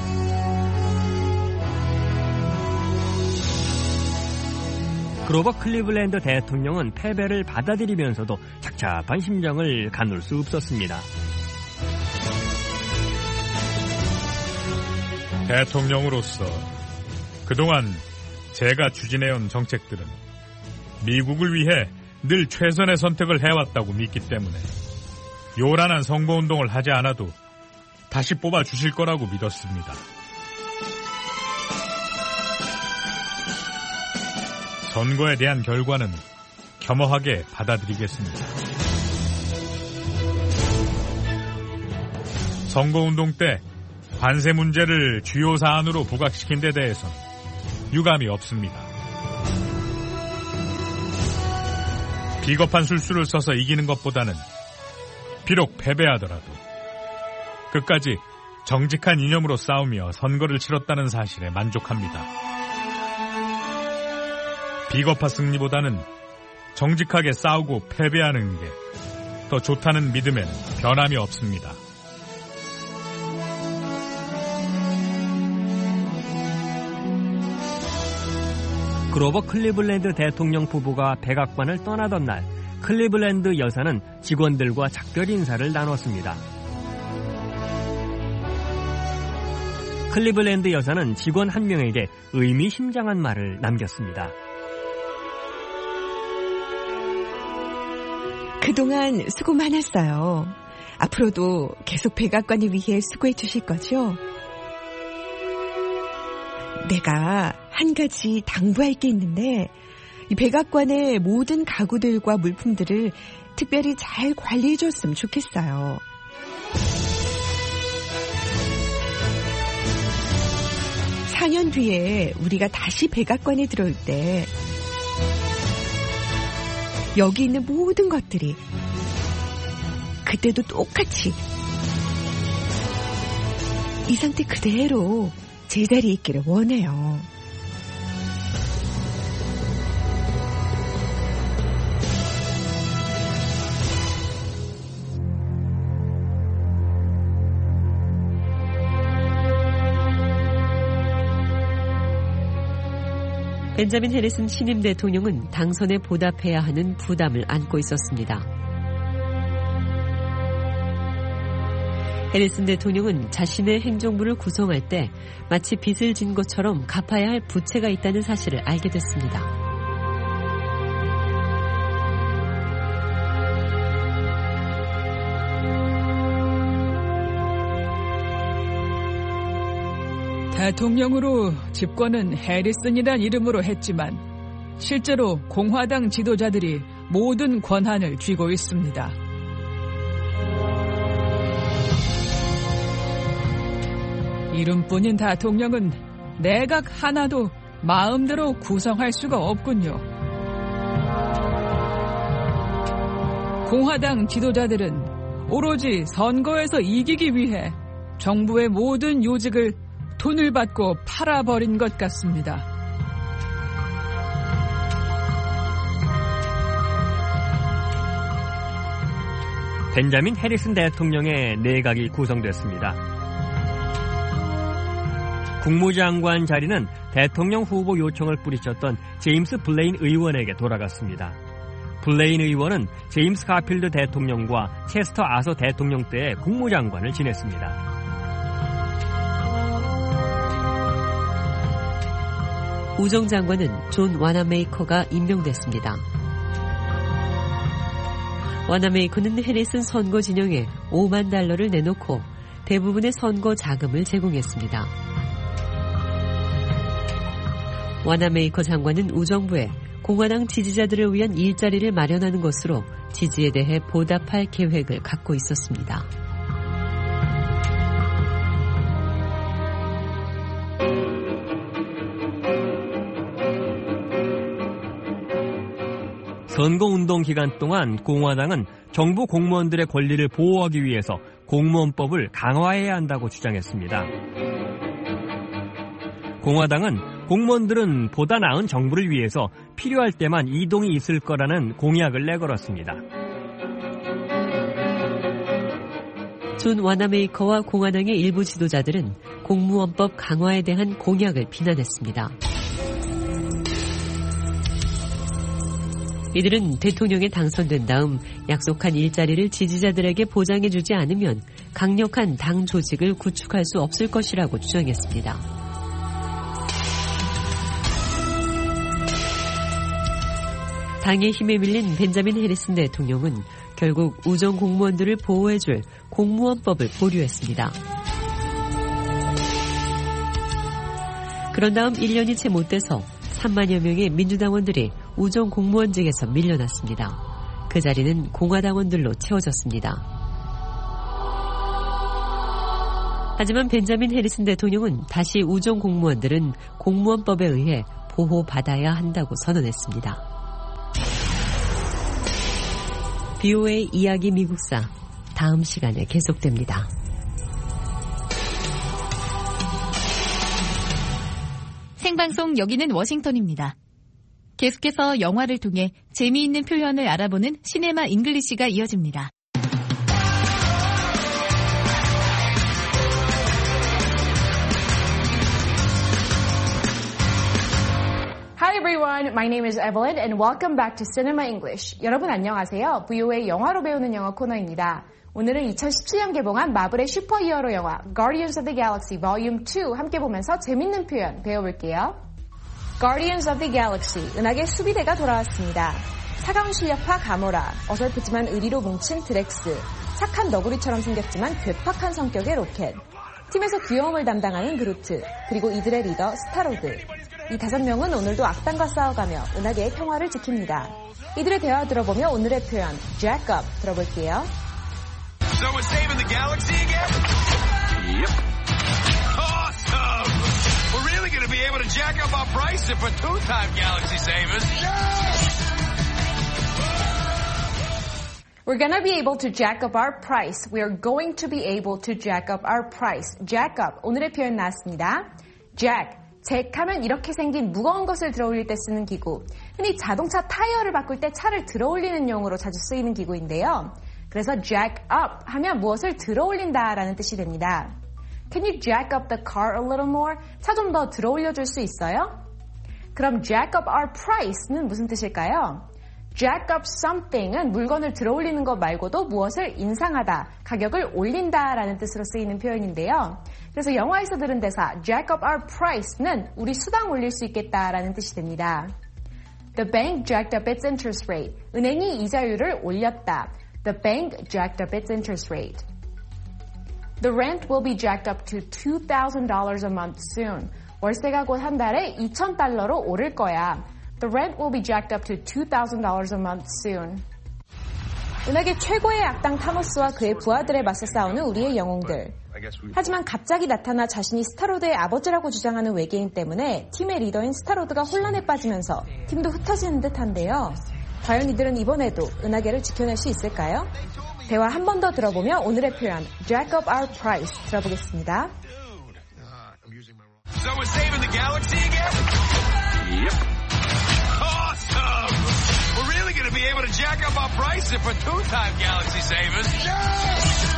그로버 클리블랜드 대통령은 패배를 받아들이면서도 착잡한 심정을 가눌 수 없었습니다. 대통령으로서 그동안 제가 추진해온 정책들은 미국을 위해 늘 최선의 선택을 해왔다고 믿기 때문에 요란한 선거운동을 하지 않아도 다시 뽑아주실 거라고 믿었습니다. 선거에 대한 결과는 겸허하게 받아들이겠습니다. 선거운동 때 관세 문제를 주요 사안으로 부각시킨 데 대해서는 유감이 없습니다. 비겁한 술수를 써서 이기는 것보다는 비록 패배하더라도 끝까지 정직한 이념으로 싸우며 선거를 치렀다는 사실에 만족합니다. 비겁한 승리보다는 정직하게 싸우고 패배하는 게 더 좋다는 믿음에는 변함이 없습니다. 그로버 클리블랜드 대통령 부부가 백악관을 떠나던 날 클리블랜드 여사는 직원들과 작별 인사를 나눴습니다. 클리블랜드 여사는 직원 한 명에게 의미심장한 말을 남겼습니다. 그동안 수고 많았어요. 앞으로도 계속 백악관을 위해 수고해 주실 거죠? 내가 한 가지 당부할 게 있는데 이 백악관의 모든 가구들과 물품들을 특별히 잘 관리해 줬으면 좋겠어요. 사 년 뒤에 우리가 다시 백악관에 들어올 때 여기 있는 모든 것들이 그때도 똑같이 이 상태 그대로 제자리에 있기를 원해요. 벤자민 해리슨 신임 대통령은 당선에 보답해야 하는 부담을 안고 있었습니다. 해리슨 대통령은 자신의 행정부를 구성할 때 마치 빚을 진 것처럼 갚아야 할 부채가 있다는 사실을 알게 됐습니다. 대통령으로 집권은 해리슨이란 이름으로 했지만 실제로 공화당 지도자들이 모든 권한을 쥐고 있습니다. 이름뿐인 대통령은 내각 하나도 마음대로 구성할 수가 없군요. 공화당 지도자들은 오로지 선거에서 이기기 위해 정부의 모든 요직을 돈을 받고 팔아버린 것 같습니다. 벤자민 해리슨 대통령의 내각이 구성됐습니다. 국무장관 자리는 대통령 후보 요청을 뿌리쳤던 제임스 블레인 의원에게 돌아갔습니다. 블레인 의원은 제임스 가필드 대통령과 체스터 아서 대통령 때의 국무장관을 지냈습니다. 우정장관은 존 와나메이커가 임명됐습니다. 와나메이커는 해리슨 선거 진영에 오만 달러를 내놓고 대부분의 선거 자금을 제공했습니다. 와나메이커 장관은 우정부에 공화당 지지자들을 위한 일자리를 마련하는 것으로 지지에 대해 보답할 계획을 갖고 있었습니다. 선거운동 기간 동안 공화당은 정부 공무원들의 권리를 보호하기 위해서 공무원법을 강화해야 한다고 주장했습니다. 공화당은 공무원들은 보다 나은 정부를 위해서 필요할 때만 이동이 있을 거라는 공약을 내걸었습니다. 존 와나메이커와 공화당의 일부 지도자들은 공무원법 강화에 대한 공약을 비난했습니다. 이들은 대통령에 당선된 다음 약속한 일자리를 지지자들에게 보장해주지 않으면 강력한 당 조직을 구축할 수 없을 것이라고 주장했습니다. 당의 힘에 밀린 벤자민 해리슨 대통령은 결국 우정 공무원들을 보호해줄 공무원법을 보류했습니다. 그런 다음 일 년이 채 못 돼서 삼만여 명의 민주당원들이 우정 공무원직에서 밀려났습니다. 그 자리는 공화당원들로 채워졌습니다. 하지만 벤자민 해리슨 대통령은 다시 우정 공무원들은 공무원법에 의해 보호받아야 한다고 선언했습니다. 비오에이 이야기 미국사, 다음 시간에 계속됩니다. 생방송 여기는 워싱턴입니다. 계속해서 영화를 통해 재미있는 표현을 알아보는 시네마 잉글리시가 이어집니다. Hi Hi everyone, my name is Evelyn and welcome back to Cinema English. 여러분 안녕하세요. 브이오에이 영화로 배우는 영어 코너입니다. 오늘은 이천십칠 년 개봉한 마블의 슈퍼히어로 영화 Guardians of the Galaxy Volume 투 함께 보면서 재밌는 표현 배워볼게요. Guardians of the Galaxy, 은하계 수비대가 돌아왔습니다. 차가운 실력파 가모라, 어설프지만 의리로 뭉친 드렉스, 착한 너구리처럼 생겼지만 괴팍한 성격의 로켓, 팀에서 귀여움을 담당하는 그루트, 그리고 이들의 리더 스타로드. 이 다섯 명은 오늘도 악당과 싸워가며 은하계의 평화를 지킵니다. 이들의 대화 들어보며 오늘의 표현 Jack Up 들어볼게요. So we're saving the galaxy again? Yep. Awesome! We're really going to be able to jack up our price for two-time galaxy savers. Yeah! We're gonna be able to jack up our price. We're going to be able to jack up our price. Jack up. 오늘의 표현 나왔습니다. Jack. 잭하면 이렇게 생긴 무거운 것을 들어올릴 때 쓰는 기구. 흔히 자동차 타이어를 바꿀 때 차를 들어올리는 용어로 자주 쓰이는 기구인데요. 그래서 jack up 하면 무엇을 들어올린다라는 뜻이 됩니다. Can you jack up the car a little more? 차 좀 더 들어올려줄 수 있어요? 그럼 jack up our price는 무슨 뜻일까요? Jack up something은 물건을 들어올리는 것 말고도 무엇을 인상하다, 가격을 올린다라는 뜻으로 쓰이는 표현인데요. 그래서 영화에서 들은 대사 Jack up our price는 우리 수당 올릴 수 있겠다라는 뜻이 됩니다. The bank jacked up its interest rate. 은행이 이자율을 올렸다. The bank jacked up its interest rate. The rent will be jacked up to two thousand dollars a month soon. 월세가 곧 한 달에 이천 달러로 오를 거야. The rent will be jacked up to two thousand dollars a month soon. 은하계 최고의 악당 타노스와 그의 부하들에 맞서 싸우는 우리의 영웅들. 하지만 갑자기 나타나 자신이 스타로드의 아버지라고 주장하는 외계인 때문에 팀의 리더인 스타로드가 혼란에 빠지면서 팀도 흩어지는 듯한데요. 과연 이들은 이번에도 은하계를 지켜낼 수 있을까요? 대화 한 번 더 들어보며 오늘의 표현 Jack up our price 들어보겠습니다. So we're saving the galaxy again? Yep. Awesome! We're really going to be able to jack up our price for two-time galaxy savers. Yeah!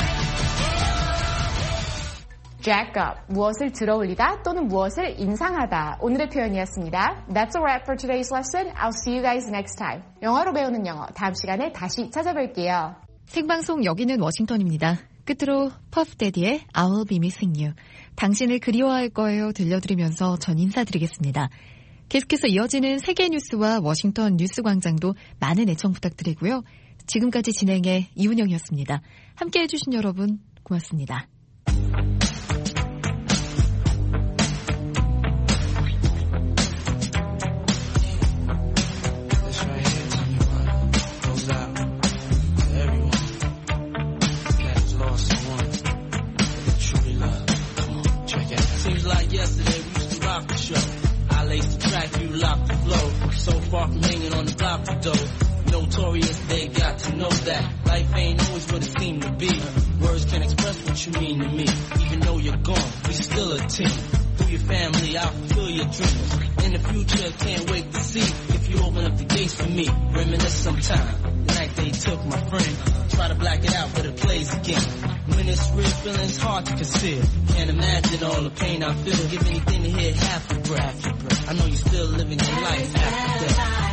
Jack up, 무엇을 들어올리다 또는 무엇을 인상하다. 오늘의 표현이었습니다. That's a wrap for today's lesson. I'll see you guys next time. 영어로 배우는 영어, 다음 시간에 다시 찾아뵐게요. 생방송 여기는 워싱턴입니다. 끝으로 퍼프데디의 I'll be missing you. 당신을 그리워할 거예요 들려드리면서 전 인사드리겠습니다. 계속해서 이어지는 세계 뉴스와 워싱턴 뉴스광장도 많은 애청 부탁드리고요. 지금까지 진행의 이훈영이었습니다. 함께해 주신 여러분 고맙습니다. So far from hanging on the block though. Notorious, they got to know that life ain't always what it seemed to be. Words can't express what you mean to me. Even though you're gone, we still a team. Through your family, I'll fulfill your dreams. In the future, can't wait to see if you open up the gates for me. Reminisce sometime, the night they took my friend. Try to black it out, but it plays again. When it's real, feeling's hard to conceal. Can't imagine all the pain I feel. Give anything to hear half your breath. I know you're still living your life after death.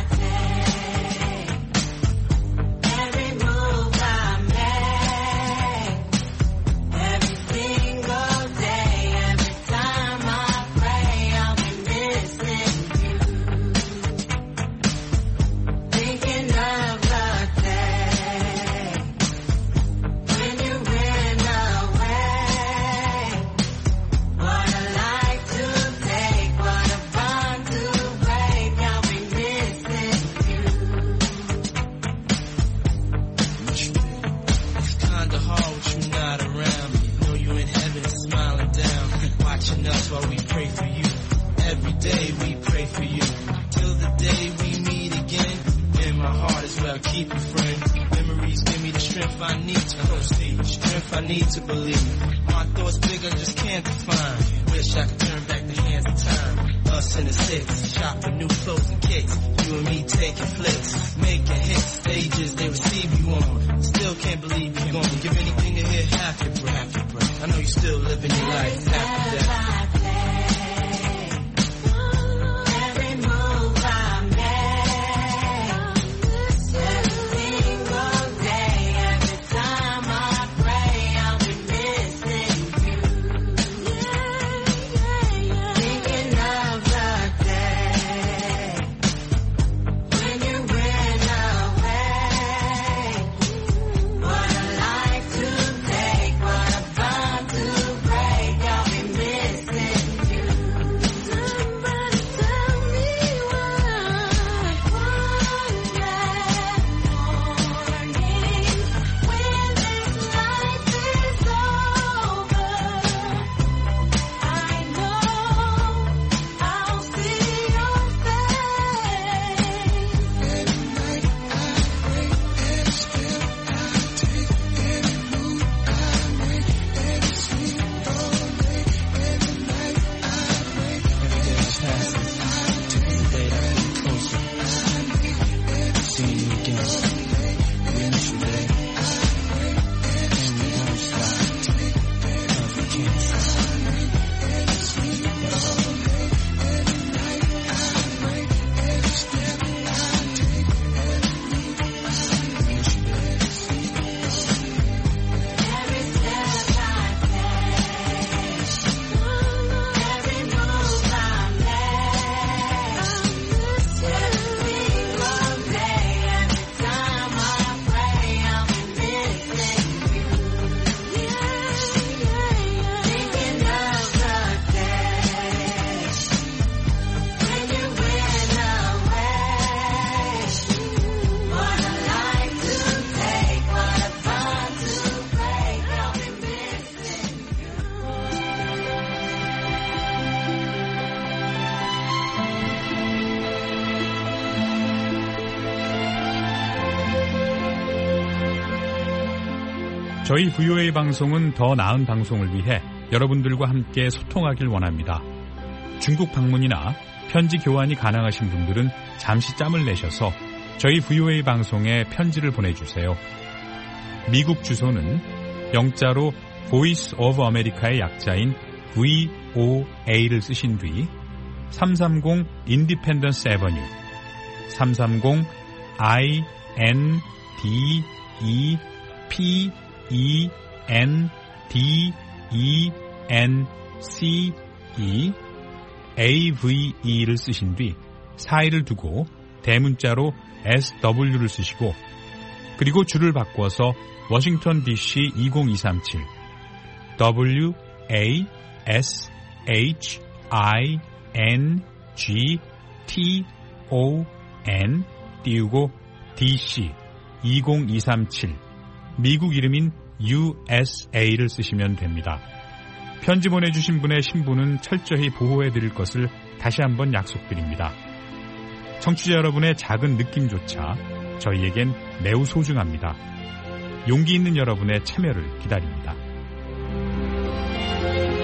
I know you're still living your life after that. Every move 저희 브이오에이 방송은 더 나은 방송을 위해 여러분들과 함께 소통하길 원합니다. 중국 방문이나 편지 교환이 가능하신 분들은 잠시 짬을 내셔서 저희 브이오에이 방송에 편지를 보내주세요. 미국 주소는 영자로 Voice of America의 약자인 브이오에이를 쓰신 뒤 삼삼공 Independence Avenue, 삼삼공 I N D E P E N D E N C E 에이브이이를 쓰신 뒤 사이를 두고 대문자로 에스더블유를 쓰시고 그리고 줄을 바꿔서 워싱턴 디씨 이공이삼칠 W A S H I N G T O N 띄우고 디씨 이공이삼칠 미국 이름인 유에스에이를 쓰시면 됩니다. 편지 보내주신 분의 신분은 철저히 보호해드릴 것을 다시 한번 약속드립니다. 청취자 여러분의 작은 느낌조차 저희에겐 매우 소중합니다. 용기 있는 여러분의 참여를 기다립니다.